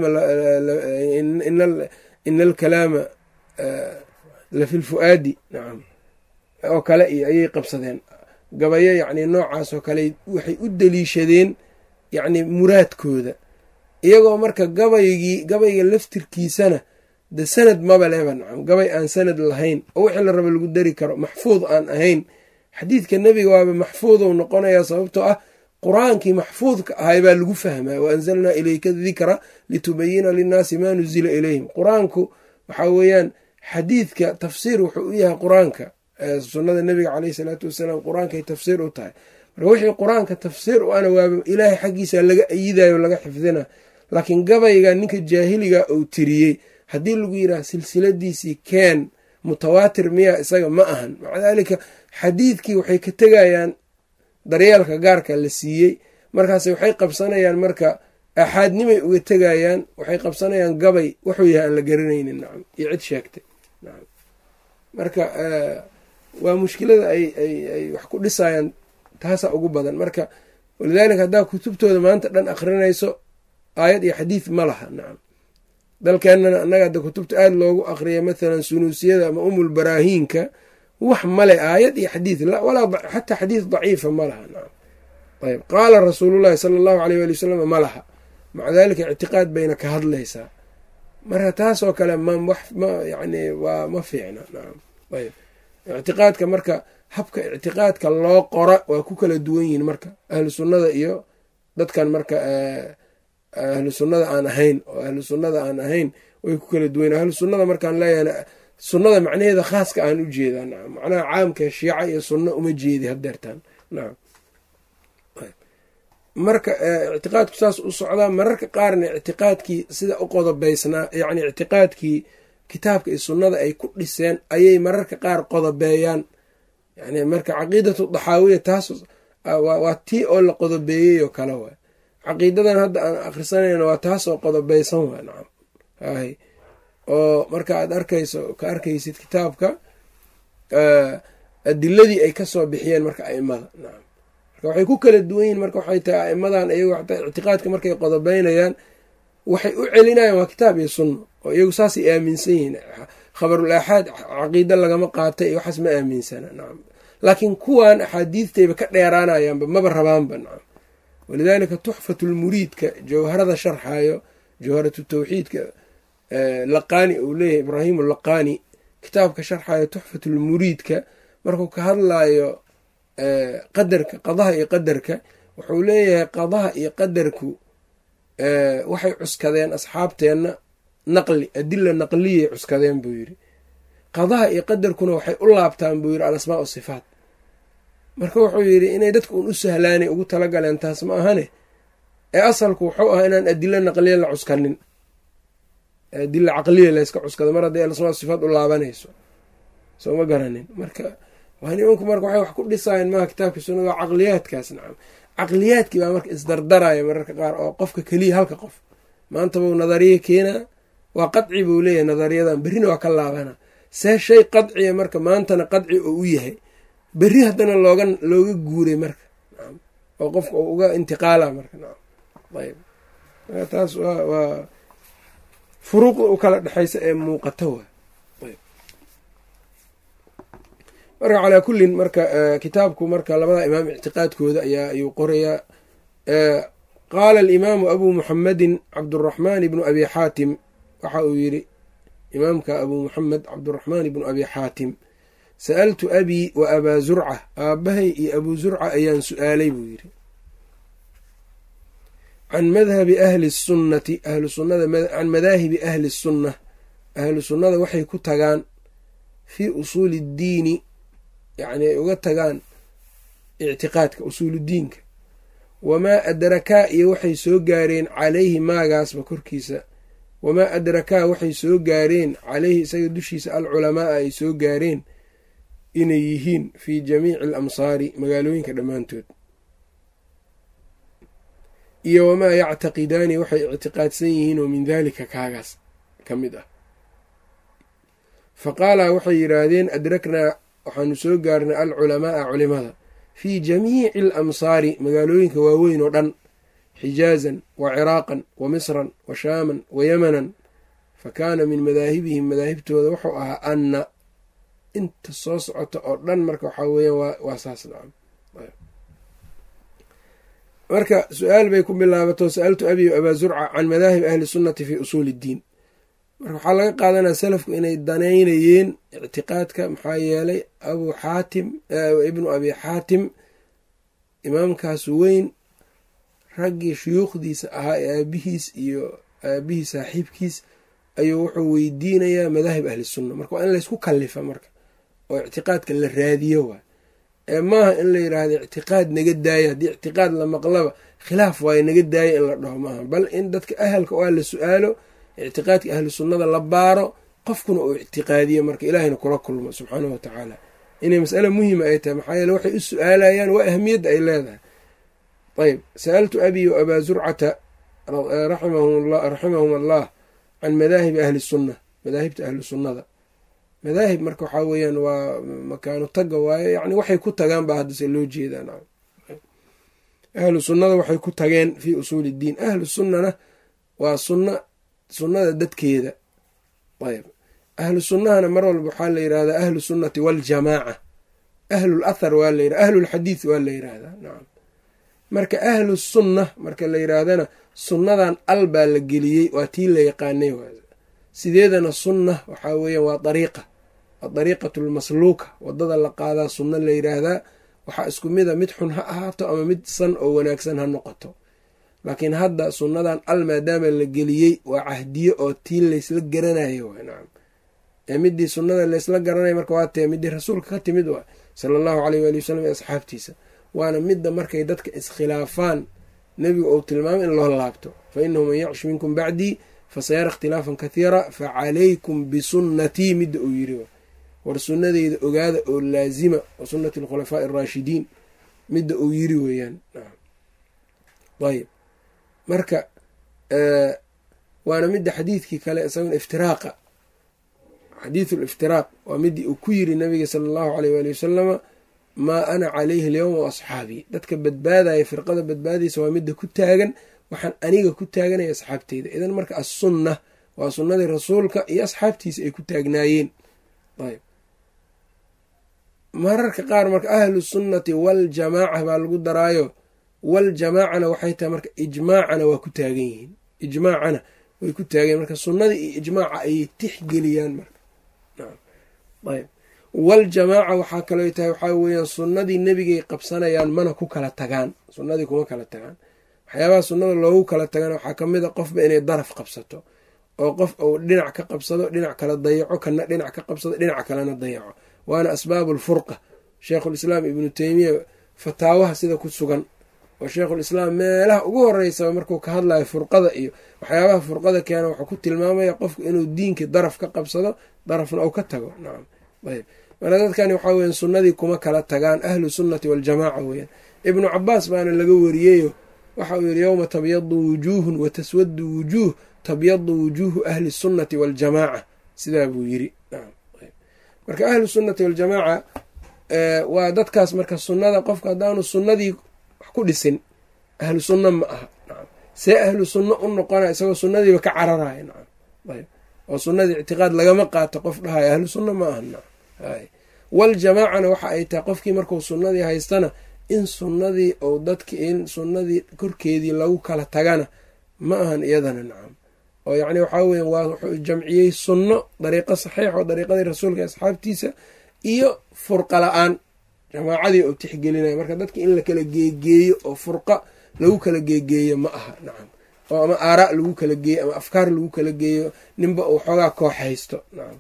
alkalaama lafi lfu'aadi nacam oo kale iyo ayay qabsadeen. gabayo yacni noocaas oo kale waxay u deliishadeen yacni muraadkooda iyagoo marka gabayga laftirkiisana de sanad maba leba nacam gabay aan sanad lahayn oo wixii la raba lagu dari karo maxfuud aan ahayn xadiidka nebiga waaba maxfuudou noqonayaa sababtoo ah qur-aankii maxfuudka ahay baa lagu fahmaa wa anzalnaa ilayka dikra litubayina linnaasi maa nuzila ilayhim qur-aanku waxaa weeyaan xadiidka tafsiir wuxuu u yahay qur-aanka sunnada nebiga caleyhi salaatu wasalaam qur-aankay tafsiir u tahay marka wixii qur-aanka tafsiir u ana waaba ilaahay xaggiisa laga ayidayo laga xifdina laakiin gabayga ninka jaahiliga uu tiriyey haddii lagu yidhaha silsiladiisii keen mutawaatir miya isaga ma ahan maca daalika xadiidkii waxay ka tegayaan daryeelka gaarka la siiyey markaas waxay qabsanayaan marka aaxaadnimay uga tegayaan waxay qabsanayaan gabay wuxuu yahay aan la garanaynin nacam iyo cid sheegtay nacam marka waa mushkilada ay wax ku dhisayaan taasaa ugu badan marka walidaalika haddaa kutubtooda maanta dhan akrinayso aayad iyo xadiid ma laha nacam dalkeenana annaga hadda kutubta aada loogu akriya mathalan sunuusiyada ama umulbaraahiinka wax male aayad iyo xadiid xataa xadiid daciifa ma laha nacam ayb qaala rasuulullahi sala allahu aleyh waali wasalam ma laha maca daalika ictiqaad bayna ka hadlaysaa marka taasoo kale yani waa ma fiicna nacam ayb ictiqaadka marka habka ictiqaadka loo qora waa ku kala duwan yihiin marka ahlu sunnada iyo dadkan marka ahlu sunnada aan ahayn oo ahlu sunnada aan ahayn way ku kala duwan ahlu sunnada markaan leeyahay sunnada macnaheeda khaaska aan u jeedaa nacam macnaha caamka shiica iyo sunno uma jeedi haddeertaan nacam marka ictiqaadku saas u socdaa mararka qaarna ictiqaadkii sida u qodobaysnaa yacni ictiqaadkii kitaabka iyo sunnada ay ku dhiseen ayay mararka qaar qodobeeyaan yani marka caqiidatu daxaawiya taas waa tii oo la qodobeeyey oo kale waay caqiidadan hadda aan akhrisanayna waa taas oo qodobeysan waay nacam hay oo marka aad ka arkaysid kitaabka adiladii ay kasoo bixiyeen marka aimada nacam marka waxay ku kala duwan yihin marka waxay tahay aimadan iyagu xataa ictiqaadka markay qodobeynayaan waxay u celinayaan waa kitaab iyo sunno oo iyagu saasay aaminsan yihiin khabarul aaxaad caqiida lagama qaatay iyo waxaas ma aaminsana nacam laakiin kuwan axaadiidtayba ka dheeraanayaanba maba rabaanba nacam walidaalika tuxfatulmuriidka jawharada sharxayo jawharatu tawxiidka laqaani uu leeyahay ibraahimu laqaani kitaabka sharxayo tuxfatulmuriidka markuu ka hadlayo qadarka qadaha iyo qadarka wuxuu leeyahay qadaha iyo qadarku waxay cuskadeen asxaabteenna naqli adila naqliyay cuskadeen buu yidhi qadaha iyo qadarkuna waxay u laabtaan buu yidhi alasmaa u sifaat marka wuxuu yidhi inay dadku un u sahlaanay ugu talagaleen taas ma ahane ee asalku wuxuu ahaa inaan adilo naqliya la cuskanin adila caqliya layska cuskado mar hadday alasmaa sifaat u laabanayso soo ma garanin marka waa nimanku marka waxay wax ku dhisaayeen maha kitaabka sunnada waa caqliyaadkaas nacam caqliyaadkii baa marka isdardaraya mararka qaar oo qofka keliya halka qof maanta buu nadariye keenaa waa qadci buu leeyahay nadariyadan berrina waa ka laabana see shay qadciya marka maantana qadci oo u yahay berri haddana looga guuray marka nacam oo qofka uu uga intiqaala marka nacam ayb taas waa furuuqda u kala dhexaysa ee muuqato wa marka calaa kullin marka kitaabku marka labada imaam ictiqaadkooda ayuu qorayaa qaala alimaamu abu muxamedin cabduraxmaan ibnu abi xaatim waxa uu yidhi imaamka abu muxamed cabduraxmaan ibnu abi xaatim sa'altu abii wa abaa zurca aabbahay iyo abuu zurca ayaan su-aalay buu yidhi can madhabi ahli sunnati can madaahibi ahli sunna ahlu sunnada waxay ku tagaan fii usuuli ddiini yacni ay uga tagaan ictiqaadka usuuludiinka wamaa adrakaa iyo waxay soo gaareen calayhi maagaasba korkiisa wamaa adrakaa waxay soo gaareen calayhi isaga dushiisa alculamaaa ay soo gaareen inay yihiin fii jamiici alamsaari magaalooyinka dhammaantood iyo wamaa yactaqidaani waxay ictiqaadsan yihiin oo min daalika kaagaas ka mid ah fa qaala waxay yidhaahdeen adraknaa waxaanu soo gaarnay alculamaaa culimada fii jamiici alamsaari magaalooyinka waaweyn oo dhan xijaazan wa ciraaqan wa misran wa shaaman wa yamanan fa kaana min madaahibihim madaahibtooda wuxuu ahaa anna inta soo socota oo dhan marka waxaa weeyaan waa saas nacam marka su-aal bay ku bilaabato sa'altu abi abaa zurca can madaahib ahli sunnati fi usuuli iddiin. marka waxaa laga qaadanaya salafku inay danaynayeen ictiqaadka, maxaa yeelay abuu xaatim ibnu abi xaatim imaamkaas weyn raggii shuyuukhdiisa ahaa ee aabihii saaxiibkiis ayuu wuxuu weydiinayaa madaahib ahli sunna. marka waa in laysku kalifa marka oo ictiqaadka la raadiyo waay, ee maaha in la yidhaahdo ictiqaad naga daaya, haddii ictiqaad la maqlaba khilaaf waayo naga daaya in la dhaho maaha, bal in dadka ahalka waa la su-aalo, ictiqaadka ahli sunnada la baaro, qofkuna uu ictiqaadiyo marka ilaahayna kula kulmo subxaanahu watacaala. inay mas'ale muhiima ay tahay, maxaa yeele waxay u su-aalayaan waa ahamiyadda ay leedahay. ayb, sa'altu abi wa abaa zurcata raximahum allah can madaahibi ahli sunna, madaahibta ahli sunnada. madaahib marka waxaa weeyaan waa makaanu taga waaye, yani waxay ku tagaan baa haddase loo jeedaan. ahlu sunnada waxay ku tageen fii usuuli iddiin. ahlu sunnana waa sunnada dadkeeda. ayb, ahlu sunnahana mar walba waxaa la yidhahdaa ahlu sunnati waljamaaca, ahlul athar waa la yidhahda, ahlulxadiid waa la yidhaahdaa. nacam, marka ahlu sunna marka la yidhaahdana sunnadan al baa la geliyey, waa tii la yaqaanay waay. sideedana sunna waxaa weeyaan waa dariiqa, adariiqatu lmasluuka, wadada la qaadaa sunno la yidhaahdaa. waxaa isku mida mid xun ha ahaato ama mid san oo wanaagsan ha noqoto, laakiin hadda sunnadan al maadaama la geliyey waa cahdiye oo tii laysla garanayo waay. nacam, ee midii sunnada laysla garanayo marka waa tee midii rasuulka ka timid waay sala allahu caleyh waali wasalam ee asxaabtiisa, waana midda markay dadka iskhilaafaan nebigu uu tilmaamo in loo laabto. fa inahu man yacsh minkum bacdii fasayara ikhtilaafan kathiira facalaykum bisunnatii midda uu yiri war sunnadeyda ogaada oo laazima, wa sunnati alkhulafaa'i araashidiin midda uu yiri weeyaan. ayb, marka waana midda xadiidkii kale isaguna iftiraaqa, xadiidu liftiraaq waa midii uu ku yiri nabiga sala allahu caleyh waali wasalama maa ana calayhi alyowma wa asxaabii. dadka badbaadaya, firqada badbaadaysa waa midda ku taagan waxaan aniga ku taaganaya asxaabteyda. idan marka assunna waa sunnadii rasuulka iyo asxaabtiisa ay ku taagnaayeen. ayb, mararka qaar marka ahlu sunnati waljamaaca baa lagu daraayo, waljamaacana waxay tahay marka ijmaacana waa ku taagan yihiin, ijmaacana way ku taageen marka sunnadii iyo ijmaaca ayay tixgeliyaan marka. ayb, waljamaaca waxaa kaloo tahay waxaa weeyaan sunnadii nebigay qabsanayaan, mana ku kala tagaan, sunnadii kuma kala tagaan. waxyaabaha sunnada loogu kala tagana waxaa ka mid a qofba inay daraf qabsato, oo qof uu dhinac ka qabsado dhinac kala dayaco, kana dhinac ka qabsado dhinac kalena dayaco, waana asbaabu lfurqa. sheikhulislaam ibnu teymiya fataawaha sida ku sugan, oo sheikhulislaam meelaha ugu horeysaba markuu ka hadlayo furqada iyo waxyaabaha furqada keena wuxuu ku tilmaamaya qofku inuu diinkii daraf ka qabsado darafna uu ka tago. nacam, ayb, marka dadkani waxaa weyan sunnadii kuma kala tagaan, ahlu sunnati waljamaaca weeyaan. ibnu cabaas baana laga wariyeyo waxa uu yihi yowma tabyadu wujuuhun wa taswadu wujuuh, tabyadu wujuuhu ahli sunnati waljamaaca, sidaa buu yiri. marka ahlu sunnati waljamaaca waa dadkaas marka sunnada qofka haddaanu sunnadii wax ku dhisin ahlu sunna ma aha. nacam, see ahlu sunna u noqona isagoo sunnadiiba ka cararaya. nacam, ayb, oo sunnadii ictiqaad lagama qaato qof dhahaya ahlu sunna ma aha. nacam, waljamaacana waxa ay tahay qofkii markuu sunnadii haystana in sunnadii ou dadki in sunnadii korkeedii lagu kala tagana ma ahan iyadana. nacam, oo yacni waxaa weya waa wuxuu jamciyey sunno dariiqo saxiix oo dariiqadii rasuulka asxaabtiisa iyo furqa la-aan jamaacadii oo tixgelinaya. marka dadki in la kala geegeeyo oo furqa lagu kala geegeeyo ma aha. nacam, oo ama aaraa lagu kala geeyo ama afkaar lagu kala geeyo, ninba uu xoogaa koox haysto. nacam,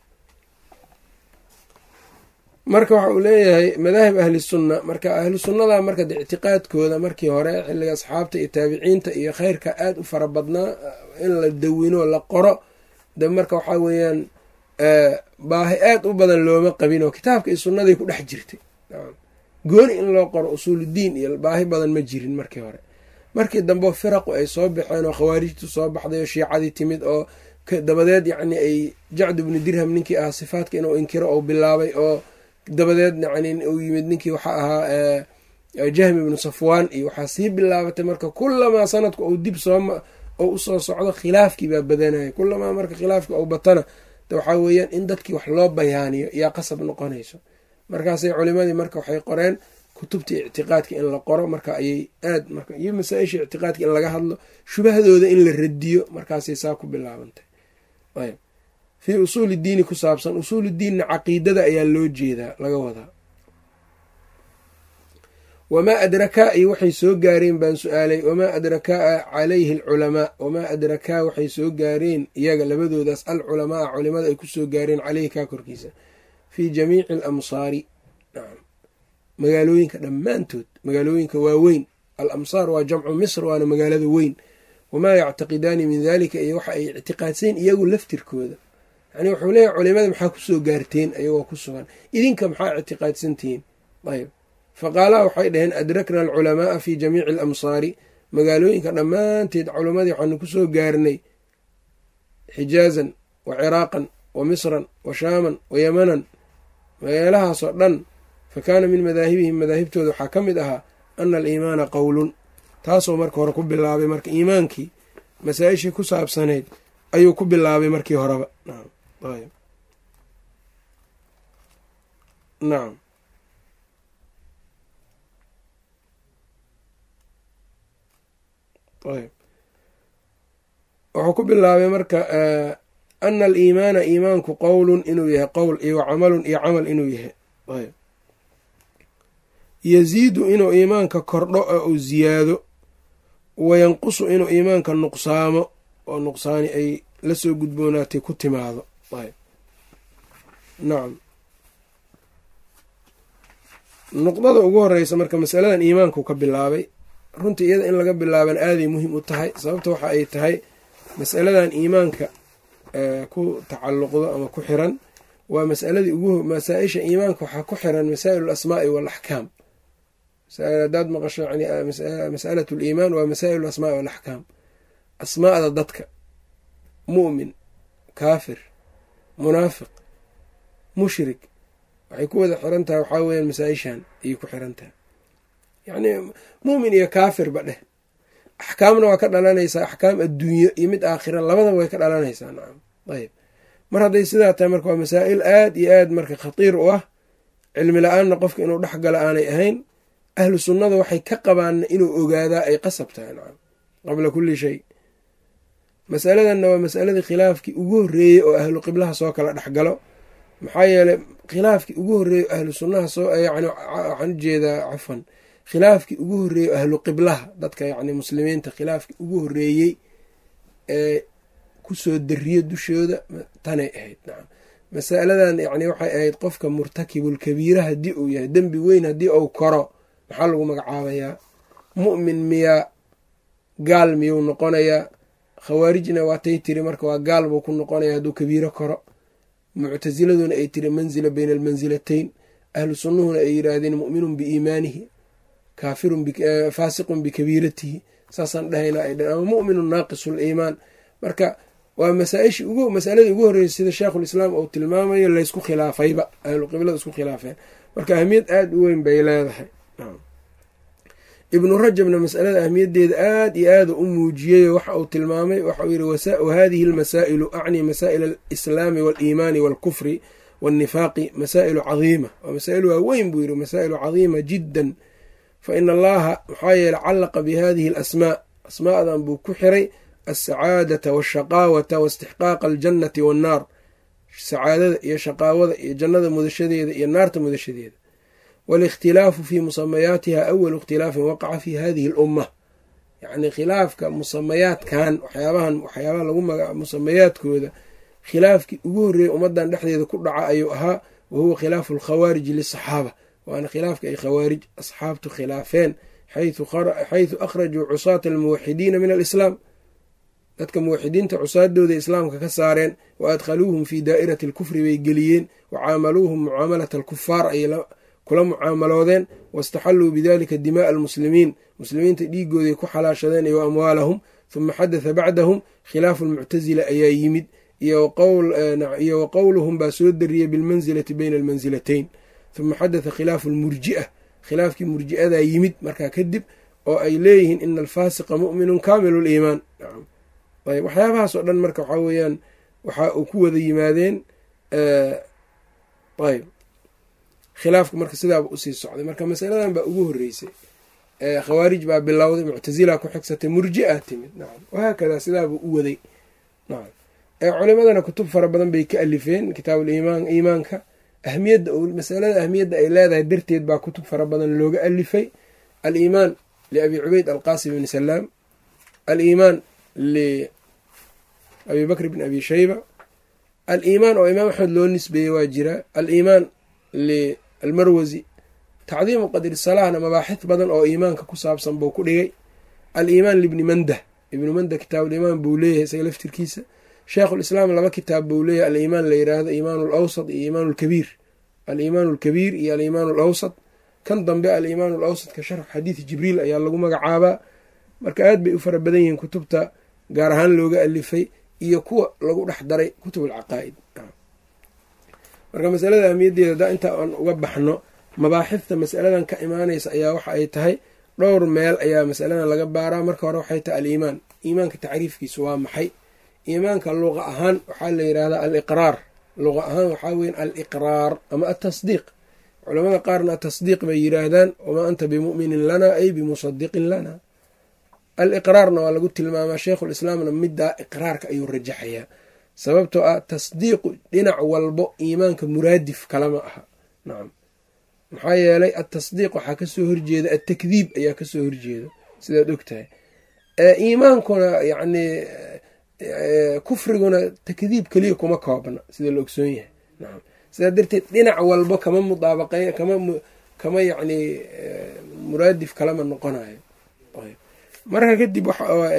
marka waxa uu leeyahay madaahib ahli sunna. marka ahlu sunnada marka ictiqaadkooda markii hore xilliga asxaabta iyo taabiciinta iyo kheyrka aada u fara badnaa in la dawino la qoro, de marka waxaa weeyaan baahi aada u badan looma qabin oo kitaabka iyo sunnaday ku dhex jirtay. gooni in loo qoro usuuludiin iyo baahi badan ma jirin markii hore. markii dambe firaqu ay soo baxeen oo khawaarijtu soo baxday oo shiicadii timid oo dabadeed yacni ay jacd ibnu dirham ninkii ahaa sifaadka inuu inkiro oo bilaabay, oo dabadeed yani uu yimid ninkii waxaa ahaa jahmi ibnu safwaan iyo waxaa sii bilaabatay marka kulamaa sanadku uu dib oo usoo socdo khilaafkii baa badanaya. kulamaa marka khilaafki ou batana waxaa weeyaan in dadkii wax loo bayaaniyo yaa qasab noqonayso. markaasay culimadii marka waxay qoreen kutubta ictiqaadka in la qoro marka ayay aad marka iyo masaa-isha ictiqaadka in laga hadlo shubahadooda in la radiyo markaasay saa ku bilaabantay. ayb fii usuuli diini ku saabsan usuuludiinna caqiidada ayaa loo jeedaa laga wadaa. wamaa adrakaa iyo waxay soo gaareen baan su-aalay wamaa adrakaa calayhi alculamaa wamaa adrakaa waxay soo gaareen iyaga labadoodaas alculamaa culimada ay ku soo gaareen caleyhi kaa korkiisa fii jamiici alamsaari magaalooyinka dhammaantood magaalooyinka waaweyn alamsaar waa jamcu misr waana magaalada weyn wamaa yactaqidaani min dalika iyo waxa ay ictiqaadseen iyagu laftirkooda yani wuxuu leeyahy culimada maxaa kusoo gaarteen ayagoo ku sugan idinka maxaa ictiqaadsantihiin. ayb faqaalaa waxay dhaheen adrakna alculamaaa fii jamiici alamsaari magaalooyinka dhammaanteed culimadii waxaanu ku soo gaarnay xijaazan wa ciraaqan wa misran wa shaaman wa yamanan magaalahaasoo dhan fa kaana min madaahibihim madaahibtooda waxaa ka mid ahaa ana aliimaana qowlun taasoo marka hore ku bilaabay marka iimaankii masaa-ishii ku saabsanayd ayuu ku bilaabay markii horeba. nacam wuxuu ku bilaabay marka ana aliimaana iimaanku qowlun inuu yahay qowl iyo camalun iyo camal inuu yahay. ayb yaziidu inuu iimaanka kordho oo uu ziyaado wayanqusu inuu iimaanka nuqsaamo oo nuqsaani ay la soo gudboonaatay ku timaado. ayb nacam nuqdada ugu horeysa marka masaladan iimaanku ka bilaabay runtii iyada in laga bilaaban aaday muhiim u tahay sababta waxa ay tahay masaladan iimaanka ku tacalluqdo ama ku xiran waa masaa-isha iimaanka waxaa ku xiran masaa'il alasmaa'i waalaxkaam. hadaad maqasho yani masalat liimaan waa masaa'il alasmaa'i waalaxkaam asmaa'da dadka mu'min kaafir munaafiq mushrik waxay ku wada xiran tahay waxaa weyaan masaa-ishan ayay ku xiran tahay yacni mu'min iyo kaafirba dheh axkaamna waa ka dhalanaysaa axkaam adduunyo iyo mid aakhira labadaba way ka dhalanaysaa. nacam ayb mar hadday sidaa tahay marka waa masaa'il aad iyo aad marka khatiir u ah cilmi la-aanna qofka inuu dhex gala aanay ahayn ahlu sunnada waxay ka qabaanna inuu ogaadaa ay qasab tahay. nacam qabla kulli shay masaladanna waa masaladii khilaafkii ugu horreeyey oo ahlu qiblaha soo kala dhex galo maxaa yeeley khilaafkii ugu horreeyey ahlu sunnaha soo yani waxaan ujeedaa cafwan khilaafkii ugu horreeyey ahlu qiblaha dadka yacni muslimiinta khilaafkii ugu horreeyey ee kusoo dariyo dushooda tanay ahayd. nacam masaladan yacni waxay ahayd qofka murtakibulkabiira haddii uu yahay dembi weyn haddii uu koro maxaa lagu magacaabayaa mu'min miyaa gaal miyuu noqonayaa khawaarijna waatay tiri marka waa gaal buu ku noqonaya hadduu kabiiro koro muctasiladuna ay tiri manzila bayna almansilatayn ahlu sunnuhuna ay yidhaahdeen mu'minun biiimaanihi kaafirun faasiqun bikabiiratihi saasaan dhahayna ay dheen ama mu'minun naaqisul iimaan marka waa masaladii ugu horreysay sida sheekhulislaam uu tilmaamayo laysku khilaafayba ahlu qiblada isku khilaafeen marka ahmiyad aada u weyn bay leedahay. ibnu rajabna masalada ahmiyaddeeda aad iyo aada u muujiyey waxa uu tilmaamay waxauu yihi wahadihi almasaa'ilu acni masaa'il alislaami waaliimaani waalkufri waannifaaqi masaa'ilu cadiima waa masaa'il waaweyn buu yihi masaa'ilu cadiima jiddan faina allaha maxaa yeele callaqa bihadihi alasmaa asmaadan buu ku xiray alsacaadata waashaqaawata waistixqaaqa aljannati waannaar sacaadada iyo shaqaawada iyo jannada mudashadeeda iyo naarta mudashadeeda walikhtilaafu fii musamayaatiha awalu ikhtilaafin waqaca fi hadihi alumma yacni khilaafka musamayaadkan waxyaabaha lagu musamayaadkooda khilaafkii ugu horreeyey ummadan dhexdeeda ku dhaca ayuu ahaa wahuwa khilaafu alkhawaariji lisaxaaba waana khilaafka ay khawaarij asxaabtu khilaafeen xayثu akhrajuu cusaata almuwaxidiina min alislaam dadka muwaxidiinta cusaadooda islaamka ka saareen wa adkhaluuhum fii daa'irati alkufri bay geliyeen wacaamaluuhum mucaamalata alkufaar ay kula mucaamaloodeen waاstaxalluu bidalika dimaءa almuslimiin muslimiinta dhiigooday ku xalaashadeen iyo amwaalahum huma xadatha bacdahum khilaafu almuctasila ayaa yimid iyo wa qowluhum baa soo dariyey bilmansilati bayna almansilatayn huma xadatha khilaafu almurji'a khilaafkii murji'adaa yimid markaa kadib oo ay leeyihiin ina alfaasiqa mu'minun kaamilu liimaan ayb waxyaabahaas oo dhan marka waxaa weeyaan waxa uu ku wada yimaadeen ayb khilaafka marka sidaaba usii socday. marka masaladan baa ugu horeysay, khawaarij baa bilowday, muctazila ku xigsatay, murji'a timid, nacam, wahaakadaa sidaabuu u waday, nacam. culimadana kutub fara badan bay ka alifeen, kitaabul iimaanka ahmiyadda masalada ahmiyadda ay leedahay darteed baa kutub fara badan looga alifay. aliimaan liabi cubayd alqasim bn salaam, aliimaan liabi bakr bn abi shayba, aliimaan oo imaam axmed loo nisbeeyey waa jira, aliimaan lialmarwasi, tacdiimu qadri salahna mabaaxid badan oo iimaanka ku saabsan buu ku dhigay. aliimaan libni mandah, ibnu mandah kitaabuliimaan buu leeyahay isaga laftirkiisa. sheikhulislaam 2 kitaab buu leeyahay, aliimaan la yiraahdo iimaan alawsat iyo iimaan alkabiir, aliimaan alkabiir iyo aliimaan alawsat. kan dambe aliimaan alawsatka sharx xadiidi jibriil ayaa lagu magacaabaa. marka aad bay u fara badan yihiin kutubta gaar ahaan looga alifay iyo kuwa lagu dhex daray kutub alcaqaa'id. marka masalada ahmiyaddeeda da inta aan uga baxno, mabaaxifta masaladan ka imaanaysa ayaa waxa ay tahay dhowr meel ayaa masaladan laga baaraa. marka hore waxay tahay aliimaan, iimaanka tacriifkiisu waa maxay? iimaanka luqa ahaan waxaa la yidhahdaa aliqraar, luqa ahaan waxaa weya aliqraar ama atasdiiq. culamada qaarna atasdiiq bay yidhaahdaan, wamaa anta bimu'minin lana ay bimusadiqin lana. aliqraarna waa lagu tilmaamaa, sheikhulislaamna middaa iqraarka ayuu rajaxayaa, sababtoo ah tasdiiqu dhinac walbo iimaanka muraadif kalama aha, nacam. maxaa yeelay atasdiiq waxaa kasoo horjeeda atakdiib ayaa kasoo horjeeda, sidaad ogtahay. iimaankuna yacni kufriguna takdiib keliya kuma koobna sida la ogsoon yahay, nacam. sidaa darteed dhinac walbo kama mudaabaqey kama yacni muraadif kalama noqonayo. marka kadib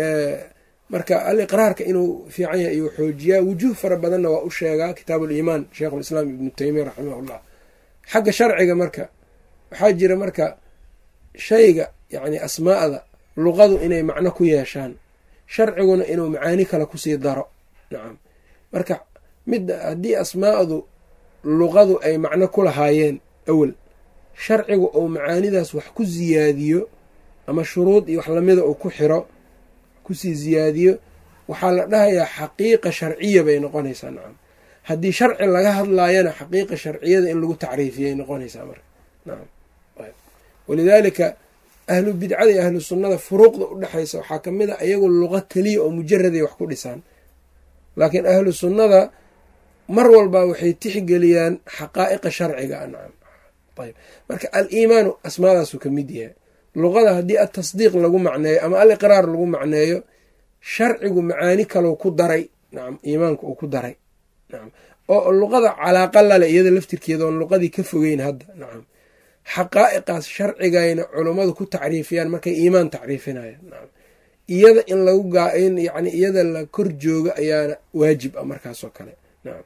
marka aliqraarka inuu fiican yahay iyuu xoojiyaa. wujuuh fara badanna waa u sheegaa kitaabuliimaan sheikhulislaam ibnu taymiya raximahullah. xagga sharciga marka waxaa jira marka shayga yacni asmaa'da luqadu inay macno ku yeeshaan, sharciguna inuu macaani kale kusii daro, nacam. marka midda haddii asmaa'du luqadu ay macno ku lahaayeen awel, sharcigu uu macaanidaas wax ku siyaadiyo ama shuruud iyo wax lamida uu ku xiro kusii siyaadiyo, waxaa la dhahayaa xaqiiqa sharciya bay noqonaysaa, nacam. haddii sharci laga hadlaayana xaqiiqa sharciyada in lagu tacriifiyay noqonaysaa marka, nacam. walidaalika ahlu bidcada iyo ahlu sunnada furuuqda u dhexaysa waxaa ka mid a iyagu luqa keliya oo mujaraday wax ku dhisaan, laakiin ahlu sunnada mar walba waxay tixgeliyaan xaqaa'iqa sharciga, nacam. ayb marka al-iimaanu asmaadaasuu ka mid yahay. luqada haddii atasdiiq lagu macneeyo ama aliqraar lagu macneeyo, sharcigu macaani kalou ku daray, nacam, iimaanka uu ku daray, nacam, oo luqada calaaqa lale iyada laftirkeeda oon luqadii ka fogeyn hadda, nacam. xaqaa'iqaas sharcigayna culummadu ku tacriifiyaan markay iimaan tacriifinayaan, nacam. iyada in lagu yani iyada la kor joogo ayaana waajib ah markaasoo kale, nacam.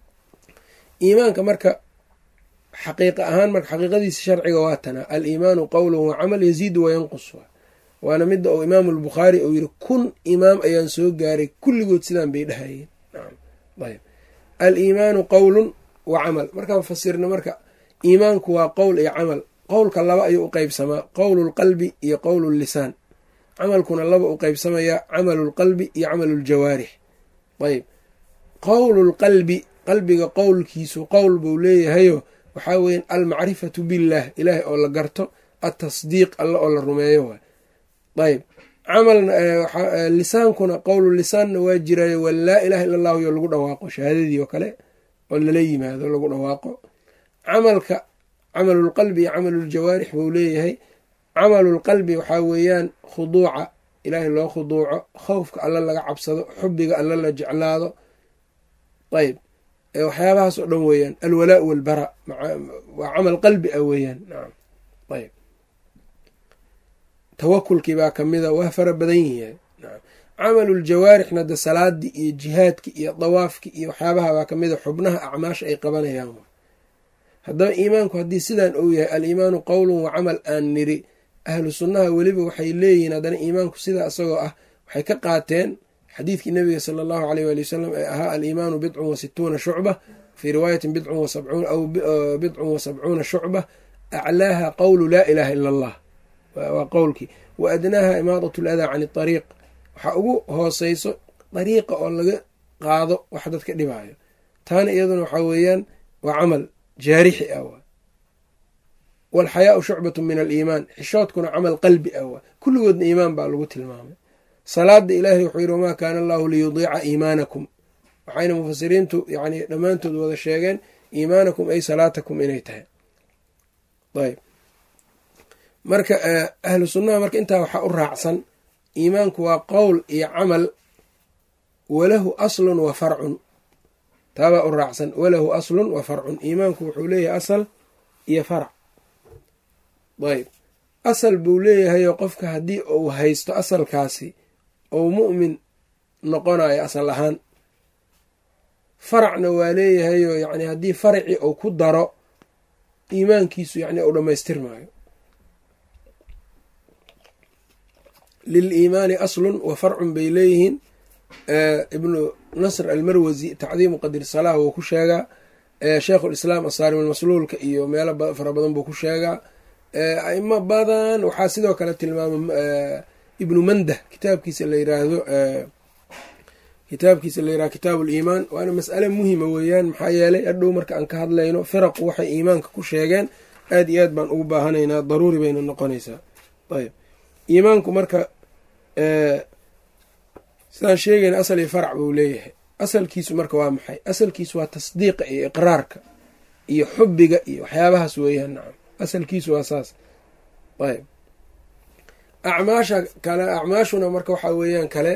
iimaanka marka xaqiiqa ahaan marka xaqiiqadiisa sharciga waa tanaa, aliimaanu qowlun wa camal yaziidu wayanqus. waana midda uu imaamu albukhaari uu yidhi 1000 imaam ayaan soo gaaray kulligood sidaan bay dhahayeen, nacam. ayb aliimaanu qowlun wa camal markaan fasirno marka iimaanku waa qowl iyo camal. qowlka 2 ayuu u qeybsamaa, qowlulqalbi iyo qowlullisaan. camalkuna 2 u qeybsamayaa, camalulqalbi iyo camaluljawaarix. ayb qowlulqalbi, qalbiga qowlkiisu qowl buu leeyahayo waxaa weyan almacrifatu billaah, ilaahay oo la garto, atasdiiq alla oo la rumeeyo waay. ayb camalna lisaankuna qowlulisaanna waa jirayo, waa laa ilaha illa allahu yo lagu dhawaaqo, shahaadadii oo kale oo lala yimaado lagu dhawaaqo. camalka camalulqalbi iyo camaluljawaarix buu leeyahay. camalulqalbi waxaa weeyaan khuduuca, ilaahay loo khuduuco, khowfka alla laga cabsado, xubiga alla la jeclaado. ayb waxyaabahaas oo dhan weeyaan alwalaa walbara, waa camal qalbi ah weeyaan, nacam. ayb tawakulkii baa kamida, waa fara badan yihiin, nacam. camaluljawaarixna de salaadii iyo jihaadkii iyo dawaafkii iyo waxyaabaha baa kamida, xubnaha acmaasha ay qabanayaan. haddaba iimaanku haddii sidaan uu yahay, aliimaanu qowlun wa camal aan niri, ahlu sunnaha weliba waxay leeyihiin haddana iimaanku sidaa isagoo ah waxay ka qaateen xadiidkii nabiga sala allahu aleyh waali wasalam ee ahaa aliimaanu 60 shucba, fii riwaayatin 70 aw 70 shucba, aclaaha qowlu laa ilaaha ila allah, waa qowlkii, wa adnaaha imaadat ladaa can ariiq, waxaa ugu hooseyso dariiqa oo laga qaado wax dadka dhibaayo, taana iyaduna waxaa weeyaan waa camal jaarixi ah. waalxayaau shucbatu min aliimaan, xishoodkuna camal qalbi ah waa, kulligoodna iimaan baa lagu tilmaamay. salaada ilaahay wuxuu yidhi wamaa kaana allaahu liyudiica iimaanakum, waxayna mufasiriintu yani dhammaantood wada sheegeen iimaanakum ay salaatakum inay tahay. ayb marka ahlu sunnaha marka intaa waxaa u raacsan iimaanku waa qowl iyo camal, walahu aslun wa farcun, taabaa u raacsan, walahu aslun wa farcun, iimaanku wuxuu leeyahay asal iyo farac. ayb asal buu leeyahayoo qofka haddii uu haysto asalkaasi ou mu'min noqonayo asal ahaan. faracna waa leeyahayoo yacni haddii faracii uu ku daro iimaankiisu yacni uu dhammaystirmaayo. liliimaani aslun wa farcun bay leeyihiin. ibnu nasr almarwasi tacdiimu qadri salaah wuu ku sheegaa, sheikhulislaam asaarim almasluulka iyo meelo fara badan buu ku sheegaa, aimo badan. waxaa sidoo kale tilmaama ibnu mandah kitaabkiisa la yiraahdo kitaabu liimaan, waana mas'ale muhima weeyaan. maxaa yeelay hadhow marka aan ka hadlayno firaqu waxay iimaanka ku sheegeen aad iyo aad baan ugu baahanaynaa, daruuri bayna noqonaysaa. ayb iimaanku marka sidaan sheegayna asal iyo farac buu leeyahay. asalkiisu marka waa maxay? asalkiisu waa tasdiiqa iyo iqraarka iyo xubiga iyo waxyaabahaas weeyaan. nacam, asalkiisu waa saas. ayb acmaashuna marka waxaa weeyaan kale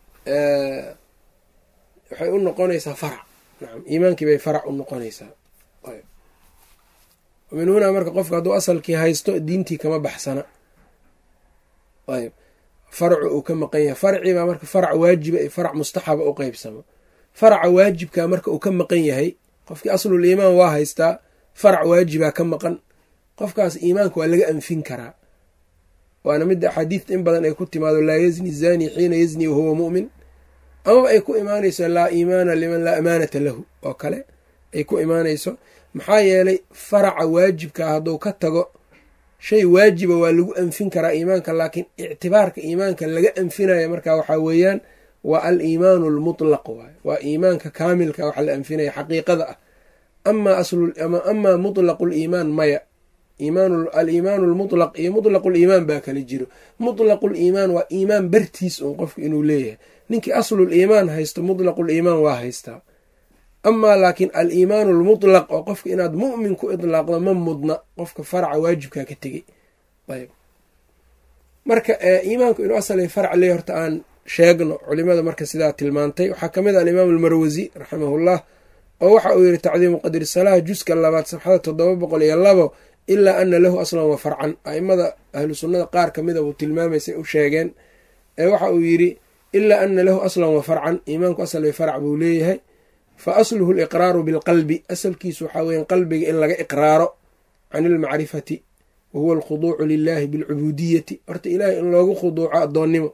waxay u noqonaysaa farac. nacam, iimaankii bay farac u noqonaysaa. ayb min hunaa marka qofka hadduu asalkii haysto diintii kama baxsana. ayb farcu uu ka maqan yahay, farcii baa marka farac waajiba iyo farac mustaxaba u qeybsamo. faraca waajibkaa marka uu ka maqan yahay, qofkii aslul iimaan waa haystaa, farac waajibaa ka maqan, qofkaas iimaanka waa laga anfin karaa. waana midda axaadiidta in badan ay ku timaado laa yazni zani xiina yazni wahuwa mu'min, amaba ay ku imaanayso laa iimaana liman laa amaanata lahu oo kale ay ku imaanayso. maxaa yeelay faraca waajibkaa hadduu ka tago shay waajiba waa lagu anfin karaa iimaanka, laakiin ictibaarka iimaanka laga anfinaya marka waxaa weeyaan waa aliimaanu almutlaq waay, waa iimaanka kaamilka waxa la anfinaya xaqiiqada ah. amaa mutlaqu liimaan maya. aliimaanu lmutlaq iyo mutlaqu liimaan baa kala jiro. mutlaqu liimaan waa iimaan bartiis un qofku inuu leeyahay. ninkii aslul iimaan haysto mutlaqu liimaan waa haystaa. amaa laakiin aliimaanu lmutlaq oo qofka inaad mu'min ku idlaaqdo ma mudna, qofka faraca waajibkaa ka tegey. ayb marka iimaanku inuu asal farac leeyahy horta aan sheegno. culimada marka sidaa tilmaantay waxaa kamid ah alimaam almarwasi raximahullah oo waxa uu yihi tacdiimu qadri salaah juska 2 safxada 702 ilaa ana lahu aslan wa farcan. aimada ahlu sunnada qaar kamida buu tilmaamaysay u sheegeen. waxa uu yidhi ilaa ana lahu aslan wa farcan, iimaanku asal iyo farac buu leeyahay. fa asluhu aliqraaru bilqalbi, asalkiisu waxaa weyan qalbiga in laga iqraaro can ilmacrifati wahuwa alkhuduucu lilahi bilcubuudiyati, horta ilaahay in loogu khuduuco addoonnimo,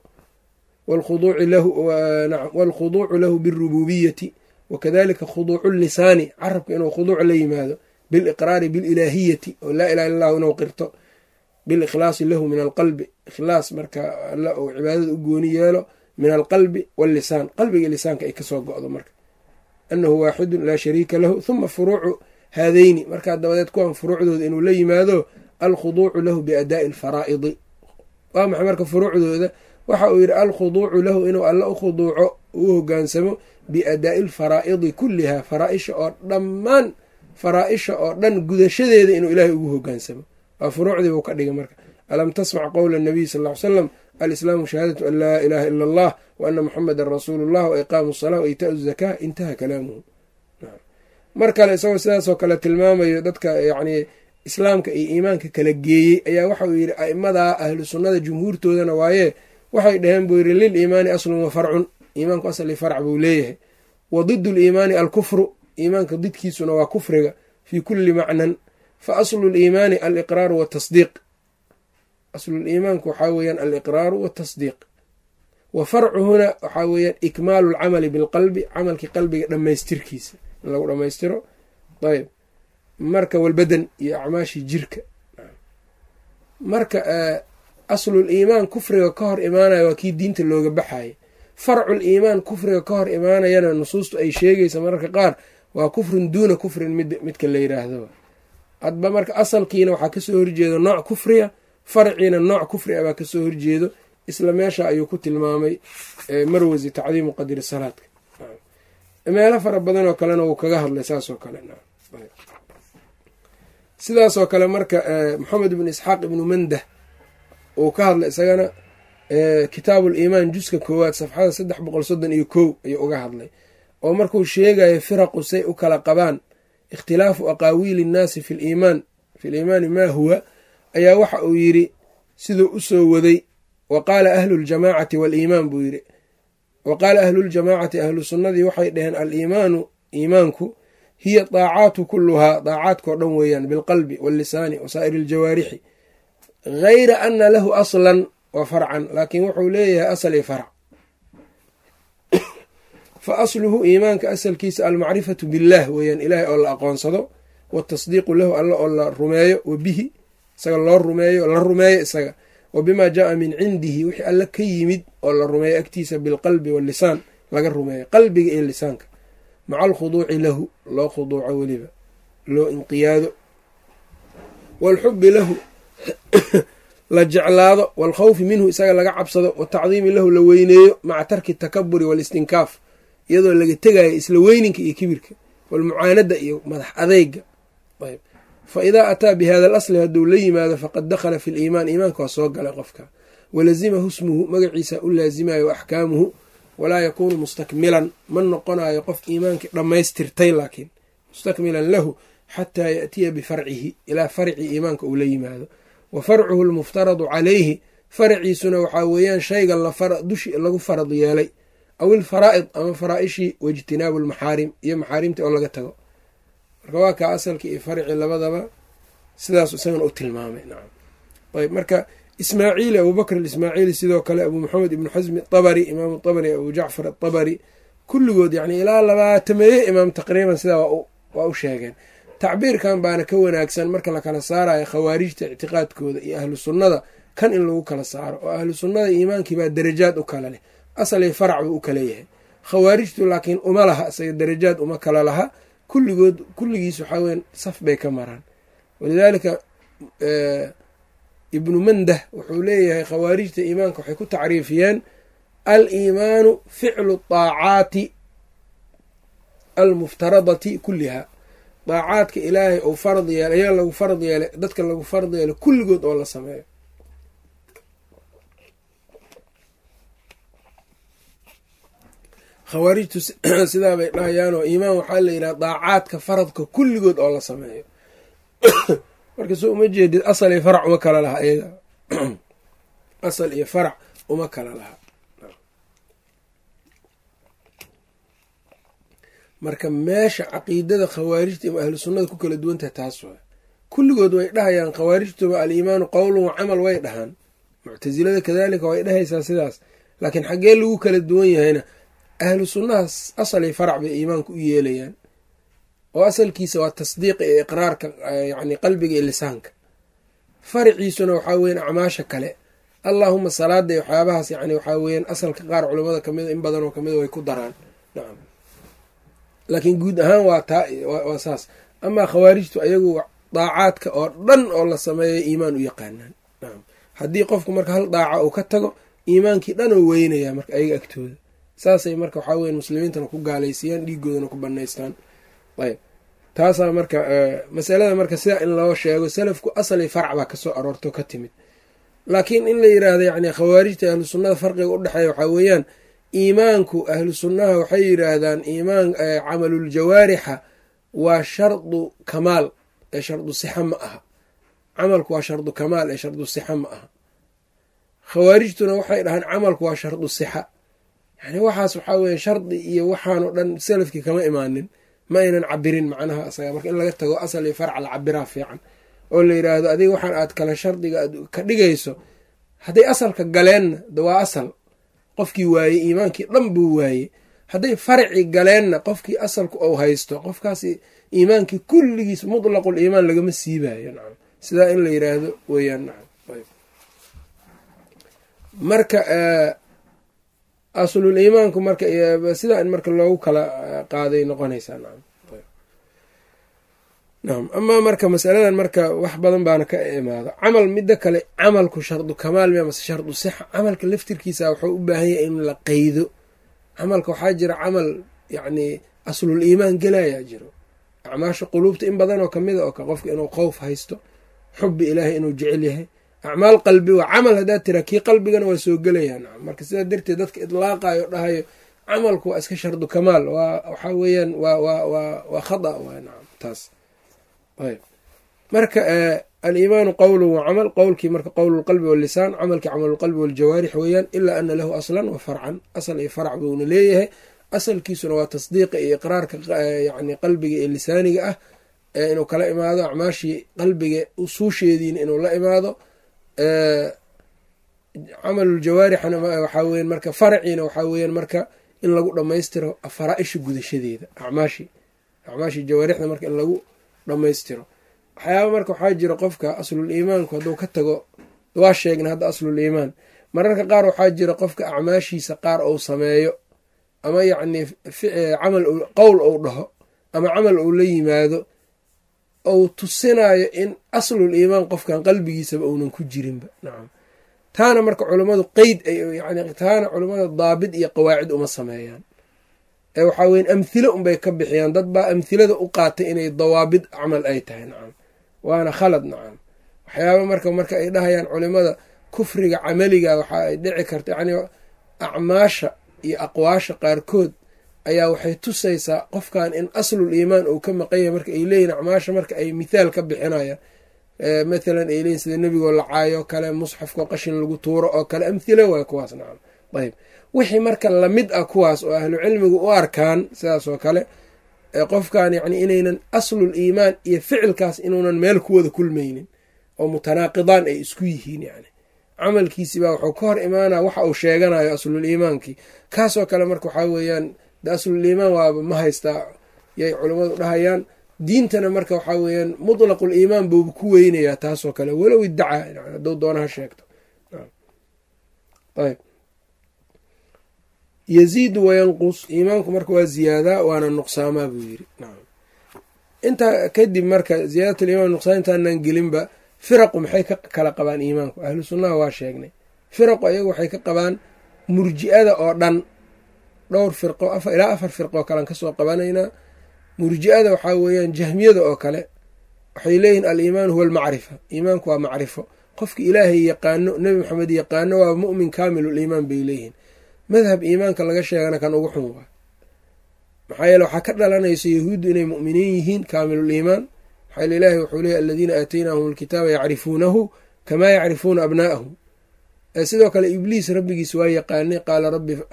waalkhuduucu lahu bilrububiyati, wakadalika khuduucu lisaani, carabka inuu khuduuc la yimaado, biliqraari bililaahiyati oo laa ilaha illa llahu inuu qirto, bilikhlaasi lahu min alqalbi, ikhlaas marka alla uu cibaadada u gooni yeelo, min alqalbi wallisaan, qalbiga lisaanka ay kasoo go-do marka anahu waaxidun laa shariika lahu. huma furuucu haadayni, markaa dabadeed kuwan furuucdooda inuu la yimaado alkhuduucu lahu biadaa'i alfaraa'idi. waa maxay marka furuucdooda? waxa uu yidhi alkhuduucu lahu inuu alla u khuduuco uu hogaansamo biadaa'i alfaraa'idi kullihaa, faraaisha oo dhan gudashadeeda inuu ilaahay ugu hogaansamo. waa furuucdii buu ka dhigay marka. alam tasmac qowla nabiy sal ly slam alislaamu shahaadatu an laa ilaaha ila allah wa ana muxamadan rasuulu llah wa iqaamu salaa wa itaau zakaa, intaha kalaamuhu. mar kale isagoo sidaasoo kale tilmaamayo dadka yacni islaamka iyo iimaanka kala geeyey ayaa waxa uu yidhi a'imadaa ahlu sunnada jumhuurtoodana waaye waxay dhaheen buu yidhi liliimaani aslun wa farcun, iimaanku asal iyo farc buu leeyahay. wa didu liimaani alkufru, iimaanka didkiisuna waa kufriga fii kulli macnan. fa aslu liimaani aliqraaru watasdiiq, asluliimaanku waxaa weeyaan aliqraaru watasdiiq. wa farcuhuna waxaa weeyaan ikmaalu lcamali bilqalbi, camalkii qalbiga dhammaystirkiisa in lagu dhammaystiro. ayb marka walbadan iyo acmaashii jirka. marka aslul iimaan kufriga ka hor imaanaya waa kii diinta looga baxaya. farcul iimaan kufriga ka hor imaanayana nusuustu ay sheegaysa mararka qaar waa kufrun duuna kufrin midka la yiraahdo. hadba marka asalkiina waxaa kasoo horjeedo nooc kufriya, farciina nooc kufri a baa kasoo horjeedo. isla meesha ayuu ku tilmaamay Marwasi tacdiimu qadri salaadka. meelo fara badan oo kalena wuu kaga hadlay saasoo kale. sidaasoo kale marka Moxamed ibn Isxaaq ibnu Mandah uu ka hadlay isagana kitaabul iimaan juska 1 safxada 331 ayuu uga hadlay, oo markuu sheegayo firaqu say u kala qabaan ikhtilaafu aqaawiili innaasi fi liimaani maa huwa, ayaa waxa uu yidhi siduu usoo waday wa qaala ahluljamaacati waaliimaan buu yidhi. wa qaala ahluljamaacati ahlu sunnadii waxay dhaheen aliimaanu iimaanku hiya daacaatu kulluhaa, daacaadkao dhan weeyaan, bilqalbi wallisaani wa saa'iri aljawaarixi, gayra ana lahu aslan wa farcan, laakiin wuxuu leeyahay asal iyo farc. fa asluhu iimaanka asalkiisa almacrifatu billaah weeyaan, ilaahay oo la aqoonsado, watasdiiqu lahu alla oo la rumeeyo, wa bihi isaga loo rumeeyo, la rumeeyo isaga, wa bimaa jaaa min cindihi wixii alla ka yimid oo la rumeeyo agtiisa, bilqalbi wallisaan laga rumeeyo, qalbiga iyo lisaanka, maca alkhuduuci lahu loo khuduuco, weliba loo inqiyaado, waalxubbi lahu la jeclaado, waalkhawfi minhu isaga laga cabsado, watacdiimi lahu la weyneeyo, maca tarki takaburi waalistinkaaf iyadoo laga tegayo isla weyninka iyo kibirka, walmucaanada iyo madax adeyga. ayb fa idaa ataa bi hada alasli hadduu la yimaado faqad dakhala fi liimaan, iimaanka waa soo galay qofka, walazimahu ismuhu magaciisa u laazimayo, axkaamuhu, walaa yakuunu mustakmilan ma noqonayo qof iimaankii dhammaystirtay, laakiin mustakmilan lahu xataa yaأtiya bifarcihi, ilaa farci iimaanka uu la yimaado. wa farcuhu almuftaradu calayhi, farciisuna waxaa weeyaan shayga dushi lagu farad yeelay, aw ilfaraa'id ama faraa'ishii, waijtinaabu lmaxaarim iyo maxaarimtii oo laga tago. marka waa kaa asalkii iyo farci labadaba sidaas isagana u tilmaamay. nacam ayb marka ismaaciili abubakr aismaaciili sidoo kale abu maxamed ibnu xasmi abari, imaamu abari, abu jacfar aabari, kulligood yani ilaa 20 imaam taqriiban sidaa waa u sheegeen. tacbiirkan baana ka wanaagsan marka la kala saarayo khawaarijta ictiqaadkooda iyo ahlu sunnada, kan in lagu kala saaro, oo ahlu sunnada iimaankii baa darajaad u kala leh, asal iyo farac buu u kala yahay. khawaarijtu laakiin uma laha, isaga darajaad uma kala laha, kulligiis waxaa weyan saf bay ka maraan. walidaalika ibnu mandah wuxuu leeyahay khawaarijta iimaanka waxay ku tacriifiyeen al-iimaanu ficlu daacaati almuftaradati kulliha, daacaadka ilaahay ou farad yeelay, ayaa lagu farad yeelay, dadka lagu farad yeelay kulligood oo la sameeyo. khawaarijtu sidaa bay dhahayaanoo iimaan waxaa la yidhaha daacaadka faradka kulligood oo la sameeyo. marka soo uma jeedid asal iyo farac uma kala laha iyaga asal iyo farac uma kala laha. marka meesha caqiidada khawaarijta iyo ahlu sunnada ku kala duwantahay taas waay. kulligood way dhahayaan khawaarijtuba al-iimaanu qowlun wa camal way dhahaan, muctasilada kadalika way dhahaysaa sidaas, laakiin xaggee lagu kala duwan yahayna ahlu sunnahaas asal iyo farac bay iimaanka u yeelayaan, oo asalkiisa waa tasdiiqa iyo iqraarka, yani qalbiga iyo lisaanka. farciisuna waxaa weyan acmaasha kale, allaahuma salaada iyo waxyaabahaas, yani waxaa weeyaan asalka qaar culamada kamida in badanoo kamida way ku daraan. nacam laakiin guud ahaan waa saas. amaa khawaarijtu ayagu daacaadka oo dhan oo la sameeya iimaan u yaqaanaan. nacam haddii qofku marka hal daaca uu ka tago iimaankii dhan oo weynaya marka ayaga agtooda. saasay marka waxaa weyan muslimiintana ku gaalaysiiyaan, dhiigoodana ku banaystaan. ayb taasaa marka masalada marka sidaa in loo sheego, salafku asal iyo farc baa kasoo aroorto ka timid. laakiin in la yiraahdo yani khawaarijta ahlu sunnada farqiga u dhexeeya waxaa weeyaan, iimaanku ahlu sunnaha waxay yiraahdaan iimaan camaluljawaarixa waa shardu kamaal ee shardu sixa ma aha. camalku waa shardu kamaal ee shardu sixa ma aha. khawaarijtuna waxay dhahaan camalku waa shardu sixa. yani waxaas waxaa weya shardi iyo waxaanoo dhan salafkii kama imaanin, ma aynan cabirin macnaha asaga. marka in laga tago asal iyo farc la cabiraa fiican, oo la yiraahdo adiga waxaan aad kale shardiga aad ka dhigayso hadday asalka galeenna de waa asal, qofkii waayey iimaankii dhan buu waayey. hadday farci galeenna qofkii asalku ou haysto, qofkaas iimaankii kulligiis mutlaqul iimaan lagama siibayo. nacam sidaa in la yiraahdo weeyaan. nacam marka aslul iimaanku marka sidaa in marka loogu kala qaaday noqonaysaa. nacam nacam. amaa marka masaladan marka wax badan baana ka imaado. camal midda kale, camalku shardu kamaal miya mase shardu sixa? camalka laftirkiisa wuxuu u baahan yahay in la qeydo. camalka waxaa jira camal yacni aslul iimaan gelayaa jiro, acmaasha quluubta in badan oo kamid a oo qofka inuu khowf haysto, xubi ilaahay inuu jecel yahay. acmaal qalbi waa camal haddaad tira kii qalbigana waa soo gelayaa nacam. marka sidaa darteed dadka idlaaqayo dhahayo camalku waa iska shardu kamaal, waxaa weeyaan waa khada waa nacam taas. ayb marka aliimaanu qowlu wa camal, qowlkii marka qowlu lqalbi wallisaan, camalkii camalulqalbi waljawaarix weeyaan, ilaa ana lahu aslan wa farcan, asal iyo farac buuna leeyahay. asalkiisuna waa tasdiiqa iyo iqraarka yani qalbiga iyo lisaaniga ah, inuu kala imaado acmaashii qalbiga usuusheediina inuu la imaado. camaluljawaarixna waxaa weyan marka faraciina waxaa weeyaan marka in lagu dhammaystiro faraaisha gudashadeeda, acmaashii jawaarixda marka in lagu dhammaystiro. waxyaaba marka waxaa jira qofka aslul iimaanku hadduu ka tago, waa sheegna hadda aslul iimaan, mararka qaar waxaa jira qofka acmaashiisa qaar ou sameeyo ama yacni camal qowl ou dhaho ama camal ou la yimaado ou tusinayo in aslul iimaan qofkan qalbigiisaba ounan ku jirinba nacam. taana marka culammadu qeyd yani taana culammada daabit iyo qawaacid uma sameeyaan, waxaa weyan amhilo unbay ka bixiyaan. dad baa amhilada u qaatay inay dawaabid camal ay tahay nacam, waana khalad nacam. waxyaaba marka ay dhahayaan culimada kufriga camaliga waxa ay dhici karta yani acmaasha iyo aqwaasha qaarkood ayaa waxay tusaysaa qofkan in aslul iimaan uu ka maqan yahay. marka ay leeyihin acmaasha marka ay mithaal ka bixinayaan, mathalan ay leeyihin sida nebigoo lacaayo kale, musxafkao qashin lagu tuuro oo kale, amhilo waay kuwaas nacam. ayb wixii marka lamid ah kuwaas oo ahlu cilmigu u arkaan sidaas oo kale, qofkan yacni inaynan aslul iimaan iyo ficilkaas inuunan meel ku wada kulmaynin oo mutanaaqidaan ay isku yihiin yani camalkiisi baa wuxuu ka hor imaanaa waxa uu sheeganayo aslul iimaankii. kaasoo kale marka waxaa weeyaan de aslul iimaan waaba ma haystaa yay culammadu dhahayaan. diintana marka waxaa weeyaan mutlaqul iimaan buuba ku weynayaa taasoo kale, walow iddacaa hadduu doonaha sheegto. ayb yaziidu wayanqus, iimaanku marka waa ziyaadaa waana nuqsaamaa buu yiri nacam. intaa kadib marka ziyaadatul iimaan nuqsaan intaanaan gelinba, firaqu maxay ka kala qabaan iimaanku? ahlu sunnaha waa sheegnay. firaqu ayagu waxay ka qabaan murji'ada oo dhan, dhowr firqo ilaa 4 firqo kalean kasoo qabanaynaa. murji'ada waxaa weeyaan jahmiyada oo kale, waxay leeyihin aliimaanu huwa almacrifa, iimaanku waa macrifo. qofka ilaahay yaqaano, nebi maxamed yaqaano waa mu'min kaamilul iimaan bay leeyihin. madhab iimaanka laga sheegana kan ugu xun waa, maxaa yeele waxaa ka dhalanaysa yahuuddu inay mu'miniin yihiin kaamilul iimaan. maxaa yeele ilaahay wuxuu leeyahy aladiina aataynaahum alkitaaba yacrifuunahu kamaa yacrifuuna abnaa'ahum. sidoo kale ibliis rabbigiis waa yaqaanay, qaala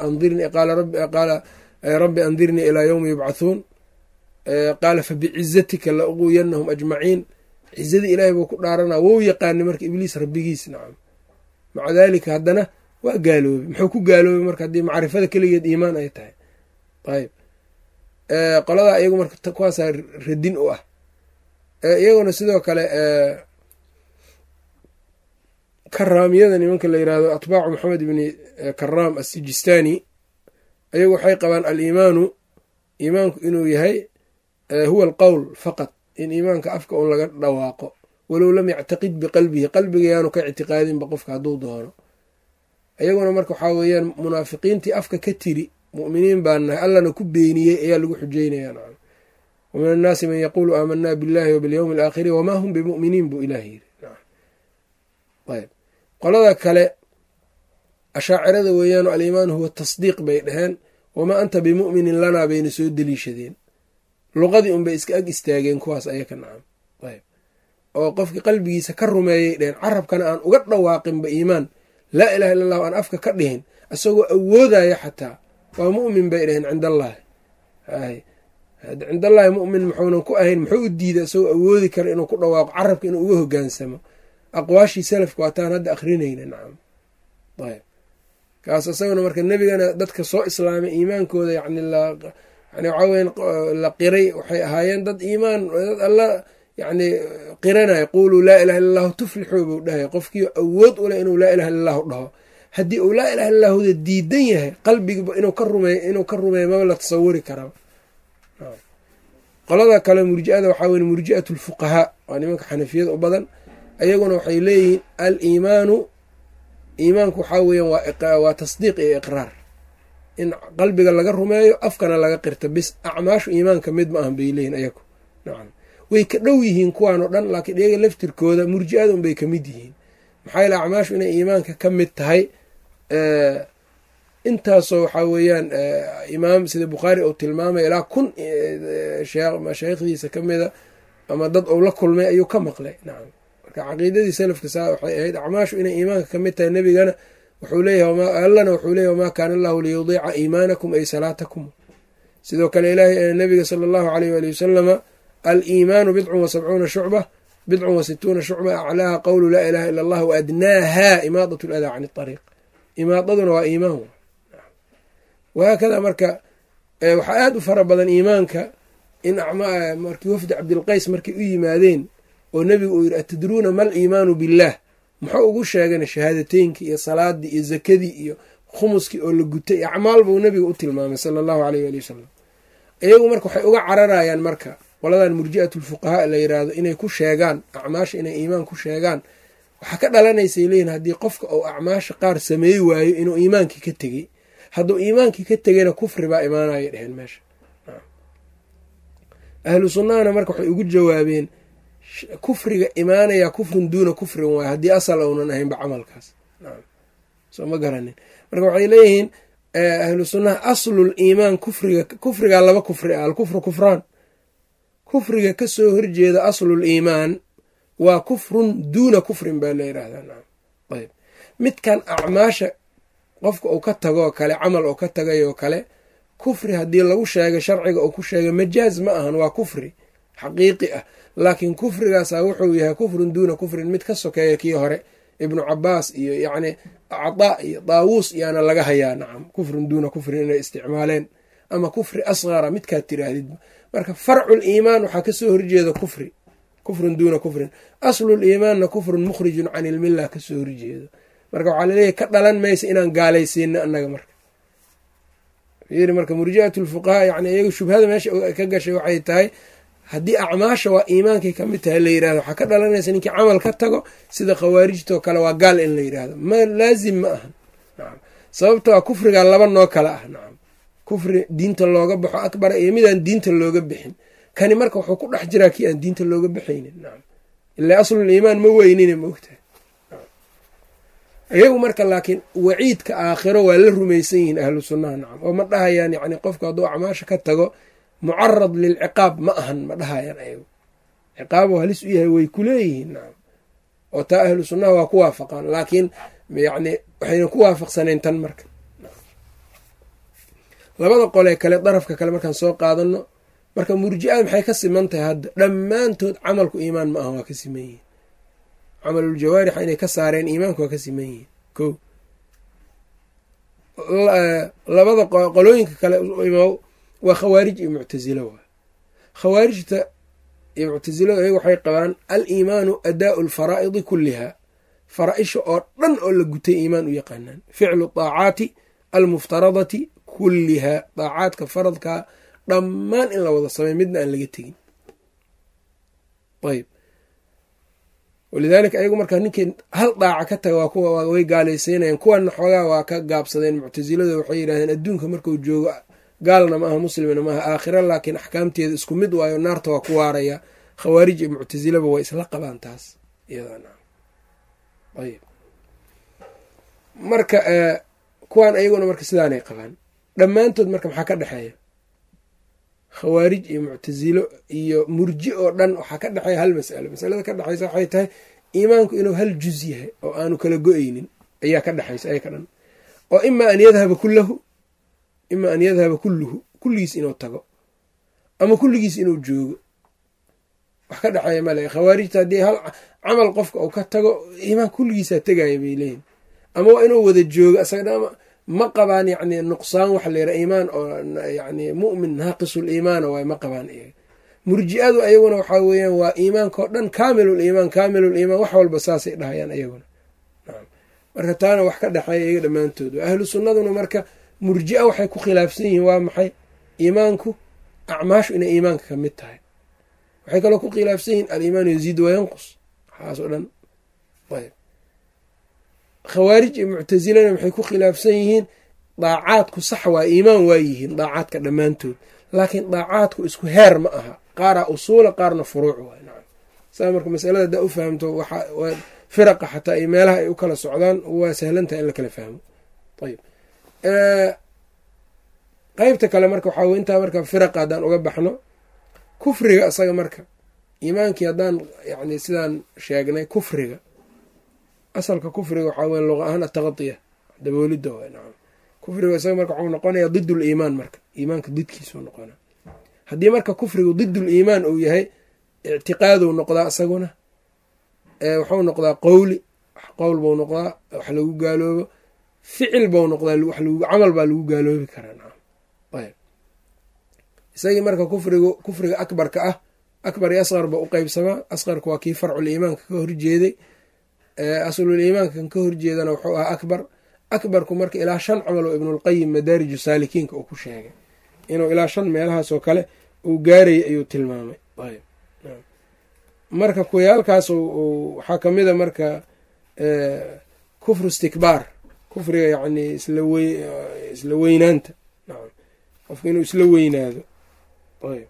rabbi andirnii ilaa yowmi yubcathuun, qaala fabicizatika la uquuyanahum ajmaciin. cizadii ilaahay buu ku dhaaranaa, wou yaqaanay marka ibliis rabbigiis nacam. maca daalika haddana waa gaaloobay. muxuu ku gaaloobay marka haddii macrifada keligeed iimaan ay tahay? ayb qoladaa iyagu marka kuwaasaa radin u ah. iyaguna sidoo kale karaamiyada nimanka la yirahdo atbaacu maxamed ibni karaam assijistani, ayagu waxay qabaan aliimaanu, iimaanku inuu yahay huwa alqowl faqad, in iimaanka afka un laga dhawaaqo, walow lam yactaqid biqalbihi, qalbiga yaanu ka ictiqaadinba qofka hadduu doono. iyaguna marka waxaa weeyaan munaafiqiintii afka ka tiri mu'miniin baan nahay allana ku beeniyey ayaa lagu xujeynayaa nacam. wa min annaasi man yaquulu aamanaa billahi wabilyowmi alaakhiri wamaa hum bimu'miniin buu ilaah yiri nacam. ayb qolada kale ashaacirada weeyaan aliimaanu huwa tasdiiq bay dhaheen, wamaa anta bimu'minin lanaa bayna soo deliishadeen. luqadii unbay iska ag istaageen kuwaas ayaka nacam. ayb oo qofkii qalbigiisa ka rumeeyay dheheen, carabkana aan uga dhawaaqinba iimaan, laa ilaha illa allahu aan afka ka dhihin, isagoo awoodaya xataa waa mu'min bay dhaheen cinda allaahi. cinda allaahi mu'min muxuunan ku ahayn, muxuu u diiday isagoo awoodi kara inuu ku dhawaaqo, carabka inuu uga hogaansamo. aqwaashii salafka waataan hadda akrinayna nacam. ayb kaas isaguna marka nebigana dadka soo islaamay iimaankooda yani waxaa weyan la qiray, waxay ahaayeen dad iimaan, dad alla yani qiranaya. quuluu laa ilaha illa allahu tuflixuu buu dhahay, qofkii awood u leh inuu laa ilaha illa allahu dhaho. haddii uu laa ilaha illa allahuda diidan yahay, qalbigiiba inuu ka rumeeyo maba la tasawuri karaa. qolada kale murji'ada waxaa weye murji'atu lfuqahaa waa nimanka xanafiyada u badan ayaguna waxay leeyihiin aliimaanu iimaanku waxaa weeyaan waa tasdiiq iyo iqraar in qalbiga laga rumeeyo afkana laga qirto bis acmaashu iimaanka mid ma ahan bay leeyihin ayagu nacam way ka dhow yihiin kuwaan oo dhan laakiin iyaga laftirkooda murji'ada unbay ka mid yihiin maxaa yaele acmaashu inay iimaanka ka mid tahay intaasoo waxaa weeyaan imaam sida bukhaari uu tilmaamay ilaa 1,000 mashaayikhdiisa ka mida ama dad uu la kulmay ayuu ka maqlay nacam marka caqiidadii salafka saa waxay ahayd acmaashu inay iimaanka ka mid tahay nebigana wuxuu leeyahay allana wuxuu leeyahy wamaa kaana allahu liyudiica iimaanakum ay salaatakum sidoo kale ilaahay nabiga sala allahu aleyh waali wasalama aliimaanu 70 shucba 60 shucba aclaaha qowlu laa ilaha ila allah waadnaaha imaadat ladaa can ariiq imaadaduna waa iimaan wahaakada marka waxaa aada u fara badan iimaanka in markii wafdi cabdilqays markay u yimaadeen oo nebigu uu yidhi atadruuna mal iimaanu billaah muxuu ugu sheegana shahaadateynki iyo salaadii iyo zakadii iyo khumuskii oo la gutay acmaal buu nebiga u tilmaamay sala allahu aleyh waali wasalam iyagu marka waxay uga cararayaan marka qoladan murji'atu lfuqahaa la yiraahdo inay ku sheegaan acmaasha inay iimaan ku sheegaan waxaa ka dhalanaysay leeyihin haddii qofka uu acmaasha qaar sameey waayo inuu iimaankii ka tegey hadduu iimaankii ka tegayna kufri baa imaanaya dheheen meesha ahlu sunnahana marka waxay ugu jawaabeen kufriga imaanayaa kufrin duuna kufrin waay haddii asal ounan ahaynba camalkaas soo ma garanin marka waxay leeyihiin ahlu sunnaha aslul iimaan kufrigaa 2 kufri ah alkufru kufraan kufriga kasoo horjeeda aslul iimaan waa kufrun duuna kufrin baa la yidhaahdaa ayb midkan acmaasha qofka uu ka tago oo kale camal oo ka tagay oo kale kufri haddii lagu sheegay sharciga uu ku sheegay majaaz ma ahan waa kufri xaqiiqi ah laakiin kufrigaasa wuxuu yahay kufrun duuna kufrin mid ka sokeeya kii hore ibnu cabaas iyo yacni acdaa iyo daawuus iyaana laga hayaa nacam kufrun duuna kufrin inay isticmaaleen ama kufri asqara midkaad tiraahdidba marka farcul iimaan waxaa kasoo horjeeda kufrun duuna kufrin aslul iimaanna kufrun mukhrijun can ilmillah kasoo horjeedo marka waxaa laleeyahy ka dhalan maysa inaan gaalaysiino annaga marka fiiri marka murji'atu lfuqahaa yani iyaga shubhada meesha ka gashay waxay tahay haddii acmaasha waa iimaankay kamid tahay la yirahdo waxaa ka dhalanaysa ninkii camal ka tago sida khawaarijtoo kale waa gaal in la yidhaahdo ma laazim ma ahan nacam sababto a kufrigaa 2 noo kale ah nacam kufri diinta looga baxo akbara iyo midaan diinta looga bixin kani marka wuxuu ku dhex jiraa kii aan diinta looga baxaynin nacam ilaa aslul iimaan ma weynine ma ogtahay iyagu marka laakiin waciidka aakhiro waa la rumaysan yihiin ahlu sunnaha nacam oo ma dhahayaan yacni qofku hadduu acmaasha ka tago mucarad lilciqaab ma ahan ma dhahayaan ayagu ciqaabo halis u yahay way ku leeyihiin nacam oo taa ahlu sunnaha waa ku waafaqaan laakiin yacni waxayna ku waafaqsanayn tan marka labada qolee kale darafka kale markaan soo qaadano marka murji'ada maxay ka siman tahay hadda dhammaantood camalku iimaan ma ahan waa ka siman yihiin camaluljawaarixa inay ka saareen iimaanku waa ka siman yihiin ko labada qolooyinka kale imaw waa khawaarij iyo muctasilo waa khawaarijta iyo muctasilada ayaga waxay qabaan al-iimaanu adaa'u alfaraa'idi kulliha faraa-isha oo dhan oo la gutay iimaan u yaqaanaan ficlu daacaati almuftaradati kulliha daacaadka faradkaa dhammaan in la wada samey midna aan laga tegin ayb walidaalika ayagu markaa ninkii hal daaca ka taga waa kuwa way gaalaysiinayaan kuwana xoogaa waa ka gaabsadeen muctasilada waxay yidhahdeen adduunka markuu joogo gaalna ma aha muslimna maaha aakhira laakiin axkaamteeda isku mid waayo naarta waa ku waaraya khawaarij iyo muctasilaba way isla qabaan taas iyadana ayb marka kuwaan ayaguna marka sidaanay qabaan dhammaantood marka maxaa ka dhexeeya khawaarij iyo muctasilo iyo murji oo dhan waxaa ka dhexeeya hal mas'alo masalada ka dhexeysa waxay tahay iimaanku inuu hal juz yahay oo aanu kala go-eynin ayaa ka dhexeysa ayaka dhan oo ima an yadhaba kullahu ima an yadhaba kulluhu kulligiis inuu tago ama kulligiis inuu joogo wax ka dhexeeya male khawaarijta haddii hal camal qofka uu ka tago iimaan kulligiisaa tegaya bay leeyihin ama waa inuu wada joogo isaga ma qabaan yacni nuqsaan waxa la yidhaha iimaan oo yacni mu'min naaqisul iimaana waay ma qabaan iyaga murji'adu ayaguna waxaa weeyaan waa iimaankao dhan kaamilul iimaan wax walba saasay dhahayaan ayaguna nacam marka taana wax ka dhexeeya iyaga dhammaantood ahlu sunnaduna marka murji'a waxay ku khilaafsan yihiin waa maxay iimaanku acmaashu inay iimaanka ka mid tahay waxay kaloo ku khilaafsan yihiin aliimaanu yaziidu wayanqus waxaas oo dhan. ayb khawaarij iyo muctasilana waxay ku khilaafsan yihiin daacaadku sax waa iimaan waa yihiin daacaadka dhammaantood, laakiin daacaadku isku heer ma aha, qaaraa usuula qaarna furuuc waay. nacam saa marka masalada haddaa u fahamto waa firaqa xataa iyo meelaha ay u kala socdaan waa sahlantaha in la kala fahmo. ayb qeybta kale marka waxaa wey intaa marka firaqa haddaan uga baxno, kufriga isaga marka iimaankii haddaan yani sidaan sheegnay kufriga asalka kufriga waxaa weya luqa ahaan ataqadiya daboolidda waay. nacam kufriga isaga marka waxuu noqonayaa didul iimaan, marka iimaanka didkiisuu noqona. haddii marka kufrigu didul iimaan uu yahay ictiqaaduu noqdaa isaguna waxuu noqdaa qowli, qowl buu noqdaa wax lagu gaaloobo, ficil buu noqdaa camal baa lagu gaaloobi karaa. nacam ayb isagii marka kufriga akbarka ah akbar iyo asqar ba u qeybsamaa. asqarka waa kii farcul iimaanka ka horjeeday, aslul iimaanka kan ka horjeedana wuxuu ahaa akbar. akbarku marka ilaa 5 camal oo ibnulqayim madaariju saalikiinka uu ku sheegay inuu ilaa 5 meelahaasoo kale uu gaarayay ayuu tilmaamay. ayb marka kuyaalkaas waxaa kamida marka kufru istikbaar, kufriga yani isla weynaanta. nacam qofka inuu isla weynaado. ayb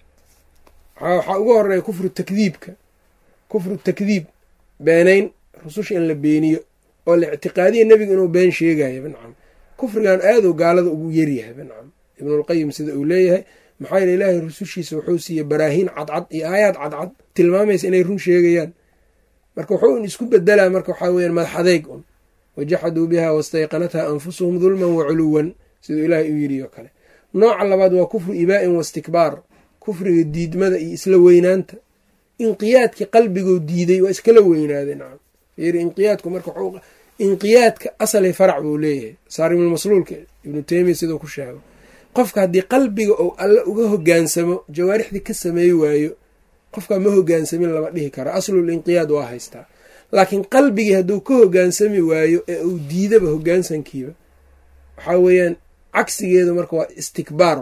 waxaa ugu horeeya kufru takdiibka, kufru takdiib beenayn rususha in la beeniyo oo la ictiqaadiya nebiga inuu been sheegayaba. nacam kufrigan aaduu gaalada ugu yaryahayba. nacam ibnulqayim sida uu leeyahay maxaa yeele ilaahay rusushiisa wuxuu siiyey baraahiin cadcad iyo aayaad cadcad tilmaamaysa inay run sheegayaan, marka wuxuu isku bedelaa marka waxaa weyaan madax adeyg un wajaxaduu biha wastayqanatha anfusuhum dulman waculuwan siduu ilaahay u yidhi oo kale. nooca labaad waa kufru ibaa'in wastikbaar, kufriga diidmada iyo isla weynaanta. inqiyaadkii qalbigoo diiday waa iskala weynaaday. nacam fiiri inqiyaadku marka inqiyaadka asalay farac buu leeyahay, saarimulmasluulka ibnu taymiya siduu ku sheego. qofka haddii qalbiga ou alle uga hogaansamo jawaarixdii ka sameey waayo qofkaa ma hogaansamin lama dhihi karo, aslul inqiyaad waa haystaa. laakiin qalbigii hadduu ka hogaansami waayo ee uu diidaba hogaansankiiba waxaa weeyaan cagsigeedu marka waa istikbaar.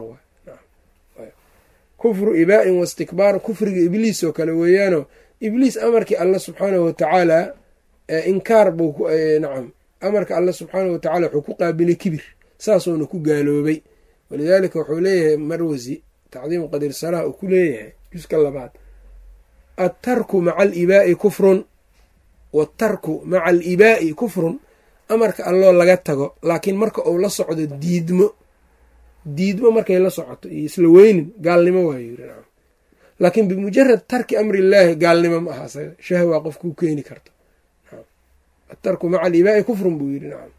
kufru ibaa'in wastikbaar kufriga ibliis oo kale weeyaano ibliis amarkii alle subxaanahu watacaala inkaar buu nacam amarka alle subxaanahu watacaala wuxuu ku qaabilay kibir, saasuuna ku gaaloobay. walidaalika wuxuu leeyahay marwasi tacdiimu qadiir salaah uu ku leeyahay juska 2 attarku maca alibaa'i kufrun waatarku maca alibaa'i kufrun. amarka alloo laga tago laakiin marka uu la socdo diidmo markay la socoto iyo isla weynin gaalnimo waayo yiri. nacam laakiin bimujarad tarki amri illaahi gaalnimo ma aha, isaga shahwaa qofkuu keeni karto. atarku maca alibaa'i kufrun buu yidhi. nacam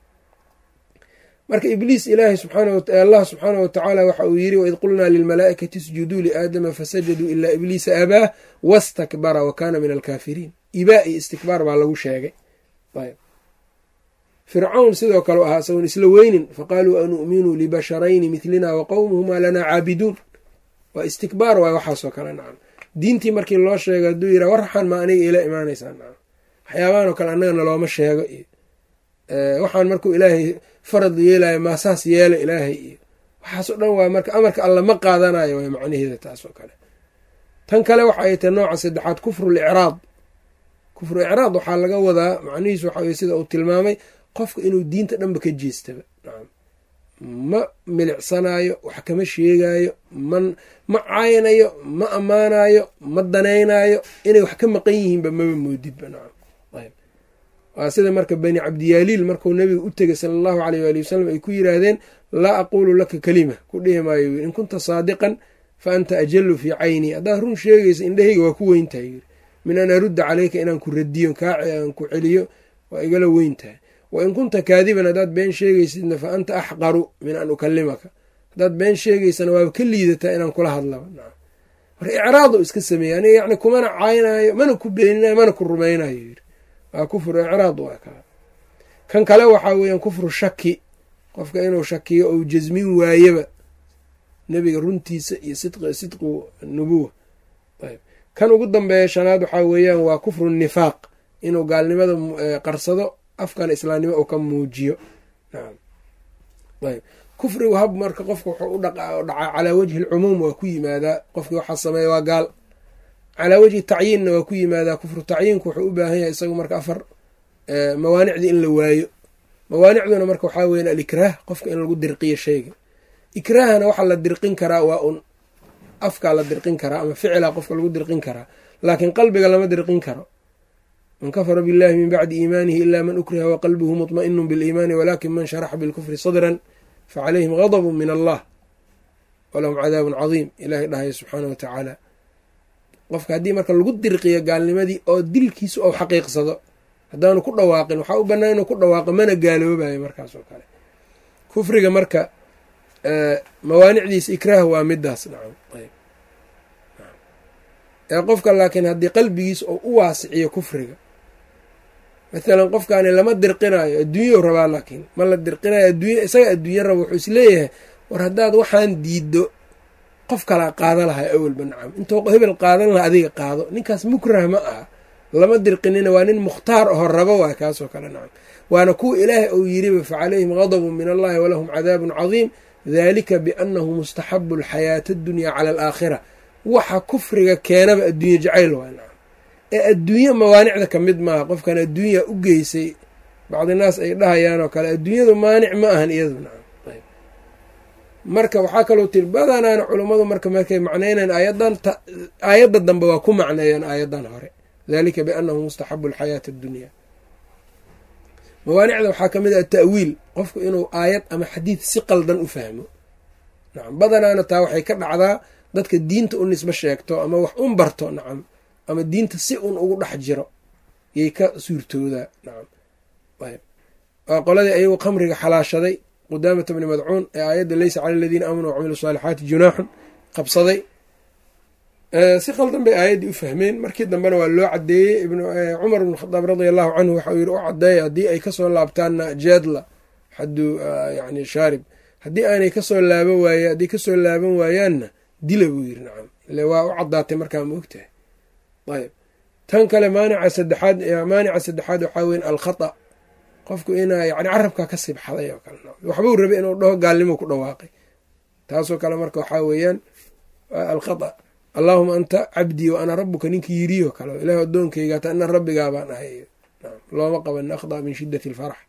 marka ibliis ilaahay allah subxaanahu watacaala waxa uu yidhi waid qulnaa lilmalaa'ikati isjuduu liaadama fasajaduu ilaa ibliisa abaah wastakbara wa kaana min alkaafiriin. ibaa iyo istikbaar baa lagu sheegay. ayb fircawn sidoo kale ahaa isagoon isla weynin faqaaluu anu'minuu libasharayni midlina wa qowmuhumaa lanaa caabiduun. waa istikbaar waay waxaasoo kale. nacam diintii markii loo sheego hadduu yidhaha warraxaan ma aniga ila imaanaysaa. nacam waxyaabahan oo kale annagana looma sheego iyo waxaan markuu ilaahay farad yeelayo maasaas yeela ilaahay iyo waxaasoo dhan waa marka amarka alla ma qaadanayo way macnaheeda taasoo kale. tan kale waxa ay tahay nooca 3 kufru licraad. kufru icraad waxaa laga wadaa macnihiisu waxa wey sida uu tilmaamay qofka inuu diinta dhanba ka jeestaba. nacam ma milicsanayo, wax kama sheegayo, ma caayanayo, ma ammaanayo, ma danaynayo, inay wax ka maqan yihiinba maba moodidba. nacam ayb waa sida marka bani cabdiyaaliil markuu nabiga u tegay sala allahu aleyh waali wasalam ay ku yiraahdeen laa aquulu laka kalima ku dhihi maayo in kunta saadiqan fa anta ajalu fii cayni. haddaad run sheegaysa indhahayga waa ku weyntahay yiri min an arudda caleyka inaan ku radiyo aan ku celiyo waa igala weyntahay. wain kunta kaadiban haddaad been sheegaysidna fa anta axqaru min an ukalimaka. haddaad been sheegaysana waaba ka liidataa inaan kula hadlaba. marka icraadu iska sameeyey aniga yani kumana caaynayo mana ku beeninayo mana ku rumaynayo yiri. waa kufru icraad waa kaa. kan kale waxaa weeyaan kufru shaki, qofka inuu shakiyo ou jasmin waayaba nebiga runtiisa iyo sidqu nubuwa. ayb kan ugu dambeeya 5aad waxaa weeyaan waa kufru nifaaq, inuu gaalnimada qarsado afkana islaamnimo uu ka muujiyo. nacam ayb kufrigu hab marka qofka wuxuu u dhacaa calaa wajhi alcumuum waa ku yimaadaa. qofkii waxaa sameeya waa gaal, calaa wajhi tacyiinna waa ku yimaadaa. kufru tacyiinku wuxuu u baahan yahay isagu marka 4 mawaanicdii in la waayo. mawaanicduna marka waxaa weyan alikraah, qofka in lagu dirqiyo shayga. ikraahana waxaa la dirqin karaa waa un afkaa la dirqin karaa ama ficilaa qofka lagu dirqin karaa, laakiin qalbiga lama dirqin karo. man kafara billahi min bacdi iimaanihi ila man ukriha waqalbuhu muطma'inu biliimaani walakin man sharaxa bilkufri sadran facalayhim gadbu min allah walahum cadaabun cadiim. ilaahay dhahaya subxaanah watacaala, qofka haddii marka lagu dirqiyo gaalnimadii oo dilkiisu ou xaqiiqsado, haddaanu ku dhawaaqin, waxaa u bannaan inuu ku dhawaaqo mana gaaloobayo markaas oo kale. kufriga marka mawaanicdiisa ikraah waa midaas. nacam ee qofka laakiin haddii qalbigiisa oo u waasiciyo kufriga, mathalan qofkaani lama dirqinayo, adduunyau rabaa, laakiin ma la dirqinayo adduunya, isaga adduunya raba. wuxuu is leeyahay war haddaad waxaan diiddo qof kalaa qaada lahay awalba. nacam intuu hebel qaadan laha adiga qaado. ninkaas mukrah ma aha, lama dirqinina, waa nin mukhtaar aho rabo waay kaasoo kale. nacam waana kuwa ilaahay uu yiriba facalayhim gadbun min allahi walahum cadaabun cadiim dalika biannahu mustaxabu alxayaati addunyaa cala alaakhira. waxa kufriga keenaba adduunye jacayl waay. nacam ee adduunye mawaanicda ka mid maaha. qofkan adduunya u geysay, bacdinaas ay dhahayaan oo kale adduunyadu maanic ma ahan iyadu. nacam marka waxaa kaloo tiri badanaana culummadu markay macnaynayan aayadda dambe waa ku macneeyaan aayaddan hore, dalika biannahu mustaxabu alxayaati addunyaa. mawaanicda waxaa ka mid ah ta'wiil, qofku inuu aayad ama xadiid si qaldan u fahmo. nacam badanaana taa waxay ka dhacdaa dadka diinta u nisbo sheegto ama wax un barto. nacam ama diinta si un ugu dhex jiro yay ka suurtoodaa. nacam waa qoladii ayagu khamriga xalaashaday, qudaamata bni madcuun, ee aayadda laysa cala aladiina aamanuu wacamilu saalixaati junaaxun qabsaday. si qaldan bay aayaddii u fahmeen. markii dambena waa loo cadeeyey. cumar bn khadaab radia allahu canhu waxau yidhi u cadeeya haddii ay kasoo laabtaanna jeedla xaduu yani shaarib, haddii aanay kasoo laaban waaye, haddii kasoo laaban waayaanna dila buu yidhi. nacam ile waa u caddaatay markaa ma ogtahay. ayb tan kale maanica saddexaad waxaa weyn alkhata, qofku inaa yani carabkaa ka sibxaday oo kale. waxbuu rabay inuu dhaho gaalnimo ku dhawaaqay, taasoo kale marka waxaa weeyaan alkhata. allaahuma anta cabdii wa ana rabuka ninkii yiriyo kale, ilaah addoonkaygaata ana rabbigaa baan ahay. looma qaban akhda min shiddati alfarax.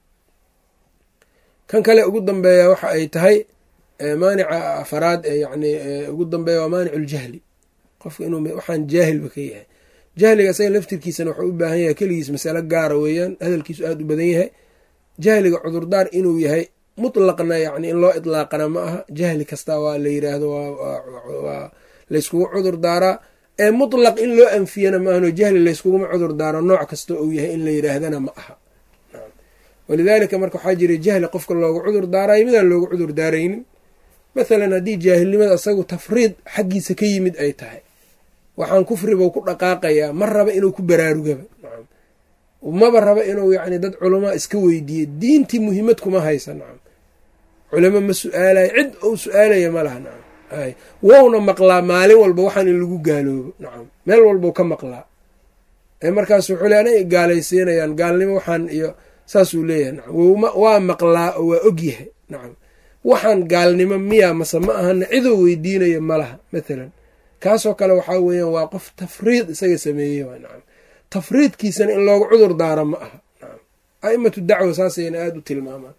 kan kale ugu dambeeya waxa ay tahay maanica afaraad ee yani ugu dambeeya waa maanicu ljahli, qofka inuu waxaan jaahilba ka yahay. jahliga isaga laftirkiisana wuxuu u baahan yahay keligiis masalo gaara weeyaan, hadalkiisu aada u badan yahay. jahliga cudurdaar inuu yahay mutlaqna yani in loo idlaaqana ma aha. jahli kastaa waa la yiraahdo waa layskugu cudur daaraa, ee mutlaq in loo anfiyana ma ahano jahli layskuguma cudur daaro, nooc kasta uu yahay in la yiraahdana ma aha. walidaalika marka waxaa jira jahli qofka loogu cudur daarayo midaan loogu cudur daaraynin. mathalan haddii jaahilnimada isagu tafriid xaggiisa ka yimid ay tahay, waxaan kufribau ku dhaqaaqayaa, ma raba inuu ku baraarugaba. nacam maba raba inuu yani dad culamaa iska weydiiye, diintii muhiimad kuma haysa. nacam culamo ma su-aalayo, cid ou su-aalaya ma laha. nacam wowna maqlaa maalin walba waxaan in lagu gaaloobo. nacam meel walbau ka maqlaa, markaas wuxuu le anay gaalaysiinayaan gaalnimo waxaan iyo saasuu leeyahay. nacam waa maqlaa oo waa og yahay. nacam waxaan gaalnimo miyaa mase ma ahana cidoo weydiinaya ma laha. mathalan kaasoo kale waxaa weeyaan waa qof tafriid isaga sameeyey. nacam tafriidkiisana in loogu cudur daaro ma aha. nacam a'imatu dacwa saasayna aada u tilmaamaan.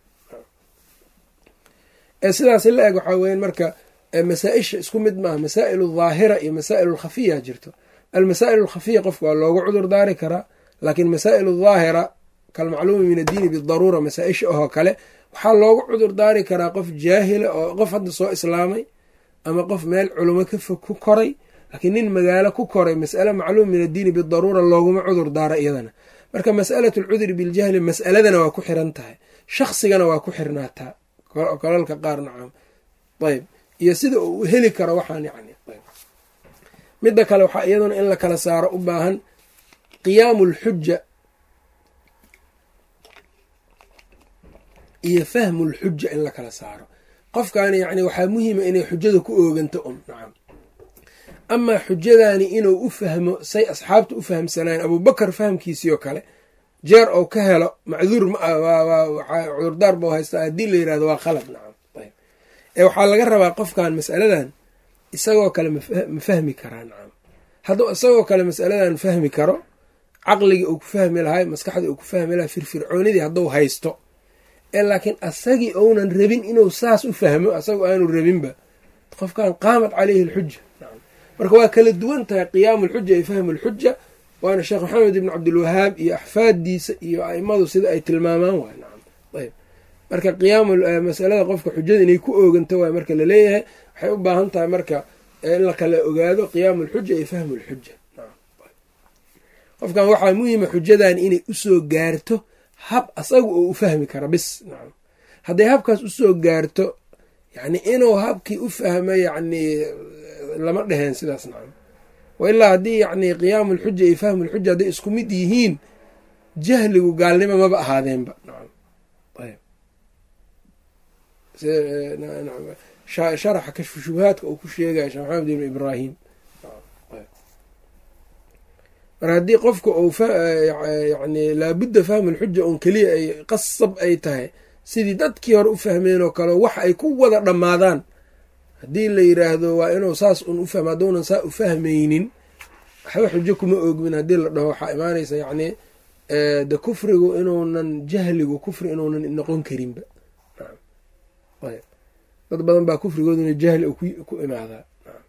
sidaas la eg waxaa weyan marka masaa-isha isku mid maaha. masaa'il aldaahira iyo masaa'il alkhafiya jirto. almasaa'il alkhafiya qofka waa loogu cudur daari karaa, laakiin masaa'il aldaahira kalmacluumi min addiini bidaruura, masaa-isha ahoo kale waxaa loogu cudur daari karaa qof jaahila oo qof hadda soo islaamay ama qof meel culimo ka fog ku koray. laakiin nin magaalo ku koray mas'ale macluum min addiini bidaruura looguma cudur daara iyadana. marka mas'alatu alcudri biljahli mas'aladana waa ku xiran tahay, shaksigana waa ku xirnaataa kolalka qaar. nacam ayb iyo sida uu heli karo waxaan yani. midda kale waxaa iyaduna in la kala saaro u baahan qiyaamu lxuja iyo fahmu lxuja in la kala saaro. qofkaani yani waxaa muhiima inay xujada ku ooganto un. nacam amaa xujadaani inuu u fahmo say asxaabta u fahamsanaayen, abubakar fahamkiisii oo kale jeer ou ka helo macduur cudurdaar bau haystaa haddii la yirahdo waa khalad. nacam waxaa laga rabaa qofkan mas'aladan isagoo kale ma fahmi karaa. nacam hadduu isagoo kale mas'aladan fahmi karo, caqligii uu ku fahmi lahay, maskaxdii uu ku fahmi lahay, firfircoonidii hadduu haysto, laakiin asagii ounan rabin inuu saas u fahmo, asagoo aanu rabinba, qofkan qaamat caleyhi alxuja. marka waa kala duwan tahay qiyaamu alxuja iyo fahmu alxuja, waana sheekh maxamed ibn cabdilwahaab iyo axfaaddiisa iyo aimadu sida ay tilmaamaan waay. nacam ayb marka masalada qofka xujada inay ku ooganto waay marka laleeyahay, waxay u baahan tahay marka in la kala ogaado qiyaamu alxuja iyo fahmu alxuja. qofkan waxaa muhima xujadan inay usoo gaarto hab asaga oo u fahmi kara bis. nacam hadday habkaas usoo gaarto, yani inuu habkii u fahmo, yani lama dheheen sidaas. nacam wailaa haddii yani qiyaamu alxuja iyo fahmu alxuja hadday isku mid yihiin, jahligu gaalnimo maba ahaadeenba. nacam ayb sharaxa kashfu shubahaadka uu ku sheegaya sheekh maxamed ibn ibraahim. mar haddii qofka uu yani laabudda fahmu alxuja un keliya ay qasab ay tahay, sidii dadkii hore u fahmeen oo kale, wax ay ku wada dhammaadaan, haddii la yiraahdo waa inuu saas un u fahmo, hadduunan saa u fahmaynin waxba xujo kuma oogmin. haddii la dhaho waxaa imaanaysa yani de kufrigu inuunan jahligu kufri inuunan noqon karinba. dad badan baa kufrigooduna jahli ku imaadaa.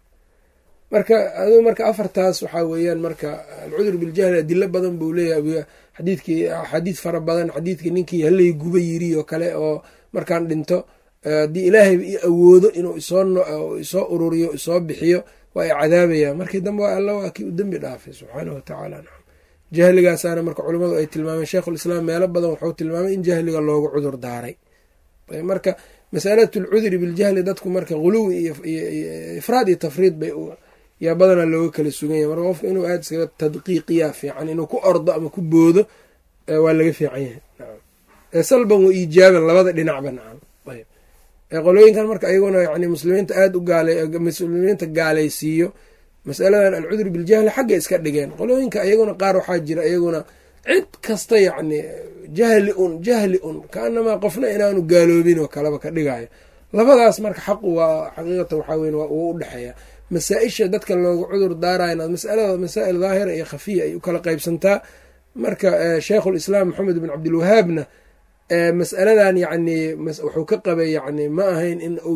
marka afartaas waxaa weeyaan marka alcudur biljahli adilo badan buu leeyahay. xadiid fara badan, xadiidkii ninkii halay guba yiri oo kale, oo markaan dhinto haddii ilaahayba i awoodo inuu isoo ururiyo, isoo bixiyo, waa i cadaabaya. markii dambe waa alla waa kii u dembi dhaafay subxaanahu watacaala. jahligaasaana marka culimmadu ay tilmaameen, sheikhulislaam meelo badan wuxuu tilmaamay in jahliga loogu cudur daaray. marka masalatu alcudri biljahli dadku marka ghuluwi iyo ifraad iyo tafriid bay yaa badanaa looga kala sugan yahay. marka qofka inuu aada iskaga tadqiiqiyaa fiican, inuu ku ordo ama ku boodo waa laga fiican yahay. salban wa iijaaban labada dhinacba. nacam ayb qolooyinkan marka ayaguna yani muslimiinta aada muslimiinta gaalaysiiyo masaladan alcudri biljahli xagga iska dhigeen. qolooyinka ayaguna qaar waxaa jira iyaguna cid kasta yani jahli un kaanamaa qofna inaanu gaaloobin oo kaleba ka dhigayo. labadaas marka xaqu waa xaqiiqatan waxaa weyn waa uu udhexeeya. masaa-isha dadka loogu cudur daarayo masalada masaa'il daahira iyo khafiya ay u kala qaybsantaa. marka sheikhulislaam maxamed ibn cabdilwahaabna masaladan yani wuxuu ka qabay yani ma ahayn in uu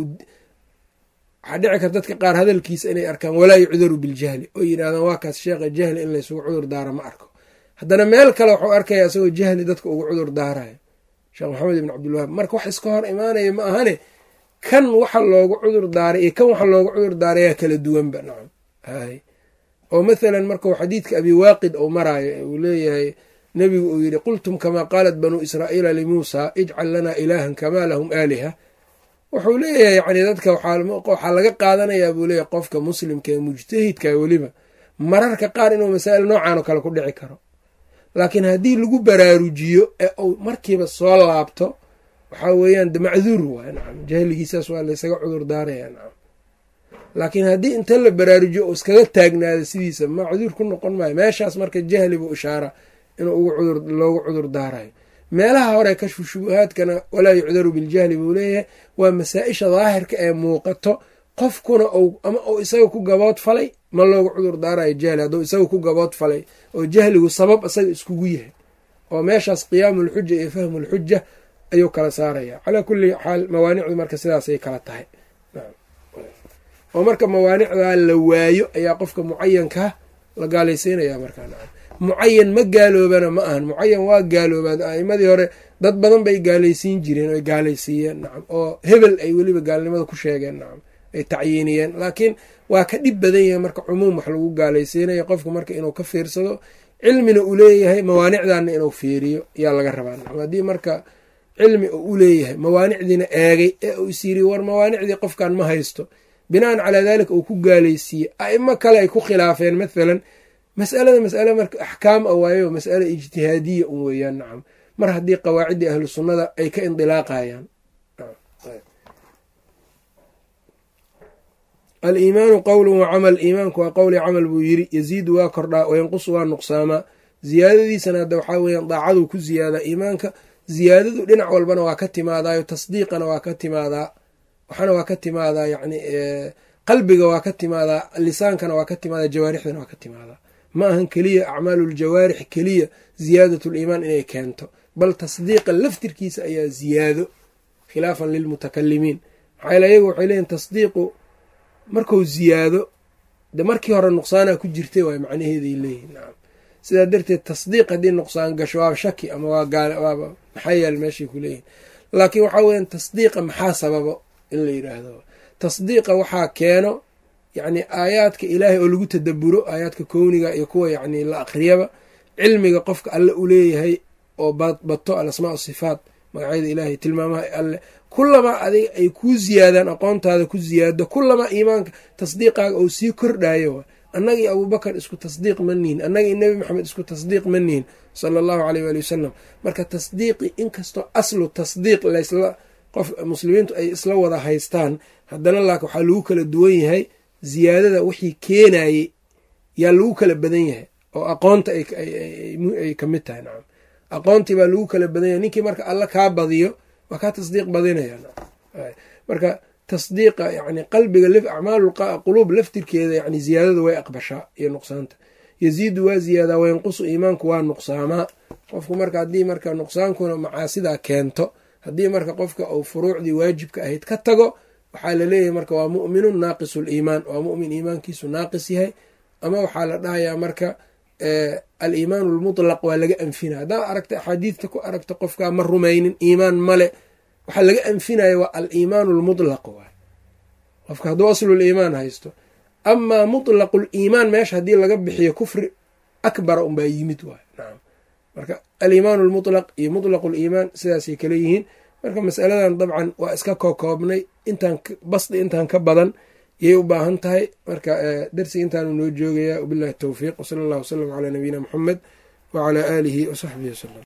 waxaa dhici karta dadka qaar hadalkiisa inay arkaan walaa yucdaru biljahli oo yidhahdaan waa kaas sheekha jahli in laysugu cudur daara ma arko. haddana meel kale wuxuu arkaya isagoo jahli dadka ugu cudur daarayo sheekh maxamed ibn cabdilwahaab. marka wax iska hor imaanaya ma ahane, kan waxa loogu cudur daaray iyo kan waxa loogu cudur daarayaa kala duwanba. nacam hay oo mathalan markuu xadiidka abi waaqid uu maraayo uu leeyahay nebigu uu yidhi qultum kamaa qaalat banuu israa'iila limuusa ijcal lanaa ilaahan kamaa lahum aaliha. wuxuu leeyahay yani dadka waxaa laga qaadanayaa buu leeyahay qofka muslimka ee mujtahidka weliba mararka qaar inuu masaa'il noocan oo kale ku dhici karo, laakiin haddii lagu baraarujiyo ee uu markiiba soo laabto waxaa weeyaan de macduur waay. nacam jahligiisaas waa laysaga cudur daaraya. nacam laakiin haddii inta la baraarujiyo oo iskaga taagnaado sidiisa macduur ku noqon maayo. meeshaas marka jahli buu ishaara inuu loogu cudur daarayo. meelaha hore kashfu shubuhaadkana walaa yucdaru biljahli buu leeyahay, waa masaa-isha daahirka ee muuqato, qofkuna ama uu isaga ku gabood falay ma loogu cudur daarayo jahli. hadduu isaga ku gabood falay oo jahligu sabab isaga iskugu yahay, oo meeshaas qiyaamu alxuja iyo fahmu alxuja ayuu kala saaraya. calaa kulli xaal mawaanicdu marka sidaasay kala tahay. oo marka mawaanicdaa la waayo ayaa qofka mucayankaa la gaalaysiinaya. markaa nacam mucayan ma gaaloobana ma ahan, mucayan waa gaaloobaan. a'imadii hore dad badan bay gaalaysiin jireen oo ay gaalaysiiyeen. nacam oo hebel ay weliba gaalnimada ku sheegeen. nacam ay tacyiiniyeen. laakiin waa ka dhib badan yahay marka cumuum wax lagu gaalaysiinayo. qofka marka inuu ka fiirsado, cilmina uu leeyahay, mawaanicdaana inuu fiiriyo yaa laga rabaa. nacam haddii marka cilmi uu u leeyahay, mawaanicdiina eegay ee uu is yiri war mawaanicdii qofkan ma haysto, binaan calaa daalika uu ku gaalaysiiyey. a'imo kale ay ku khilaafeen mathalan mas'ale marka axkaam a waayo mas'ale ijtihaadiya un weeyaan. nacam mar haddii qawaaciddii ahlu sunnada ay ka indilaaqayaan. aliimaanu qowlun wa camal, iimaanku waa qowli camal buu yiri. yaziidu waa kordhaa wayanqusu waa nuqsaamaa. ziyaadadiisana hadda waxaa weeyaan daacaduu ku ziyaadaa. iimaanka ziyaadadu dhinac walbana waa ka timaadaayo tasdiiqana waa ka timaadaa, waxaana waa ka timaadaa yani qalbiga waa ka timaadaa, lisaankana waa ka timaadaa, jawaarixdana waa ka timaadaa. ma ahan keliya acmaaluljawaarix keliya ziyaadatuliimaan inay keento, bal tasdiiqa laftirkiisa ayaa ziyaado, khilaafan lilmutakalimiin. maxaa yaele ayagu waxay leeyihin tasdiiqu marku ziyaado de markii hore nuqsaanaa ku jirtay waay macnaheeday leeyihin. nacam sidaa darteed tasdiiq haddii nuqsaan gasho waaba shaki ama waaba maxaa yaal meeshay ku leeyihin. laakiin waxaa weeyaan tasdiiqa maxaa sababo in la yidhaahdo, tasdiiqa waxaa keeno yacni aayaadka ilaahay oo lagu tadaburo, aayaadka kowniga iyo kuwa yacni la akhriyaba, cilmiga qofka alle u leeyahay oo bato alasmaa sifaat, magacyada ilaahay, tilmaamaha alle, kullamaa adiga ay kuu ziyaadaan, aqoontaada ku ziyaado, kullamaa iimaanka tasdiiqaaga ou sii kordhaayo. annagii abuubakar isku tasdiiq ma nihin, annagii nebi maxamed isku tasdiiq ma nihin sala allahu aleyh waali wasalam. marka tasdiiqi inkastoo aslu tasdiiq laysla qof muslimiintu ay isla wada haystaan, haddana laakin waxaa lagu kala duwan yahay ziyaadada wixii keenayey yaa lagu kala badan yahay, oo aqoonta ay ka mid tahay. nacam aqoontii baa lagu kala badan yahay. ninkii marka alla kaa badiyo waa kaa tasdiiq badinaya. marka tasdiiqa yani qalbiga acmaalulquluub laftirkeeda yani ziyaadada way aqbashaa iyo nuqsaanta. yaziidu waa ziyaadaa, wayanqusu iimaanku waa nuqsaamaa. qofku marka haddii marka nuqsaankuna macaasidaa keento, haddii marka qofka uu furuucdii waajibka ahayd ka tago, waxaa laleeyahay marka waa mu'minun naaqisuliimaan, waa mu'min iimaankiisu naaqis yahay. ama waxaa la dhahayaa marka aliimaanu lmutlaq waa laga anfina. haddaa aragta axaadiidta ku aragta qofkaa ma rumaynin, iimaan male, waxaa laga anfinaya waa aliimaanu lmutlaq waay, qofka hadduu asluliimaan haysto. amaa mutlaquliimaan meesha haddii laga bixiyo kufri akbara unbaa yimid waay. nacam marka aliimaanu lmutlaq iyo mutlaquliimaan sidaasay kala yihiin. marka masaladan dabcan waa iska koobnay, intaan basdi intaan ka badan yay u baahan tahay. marka darsiga intaanu noo joogayaa. wabillahi towfiiq, wsala allah wasalam calaa nabiyina muxamed wacalaa aalihi wasaxbihi wasalam.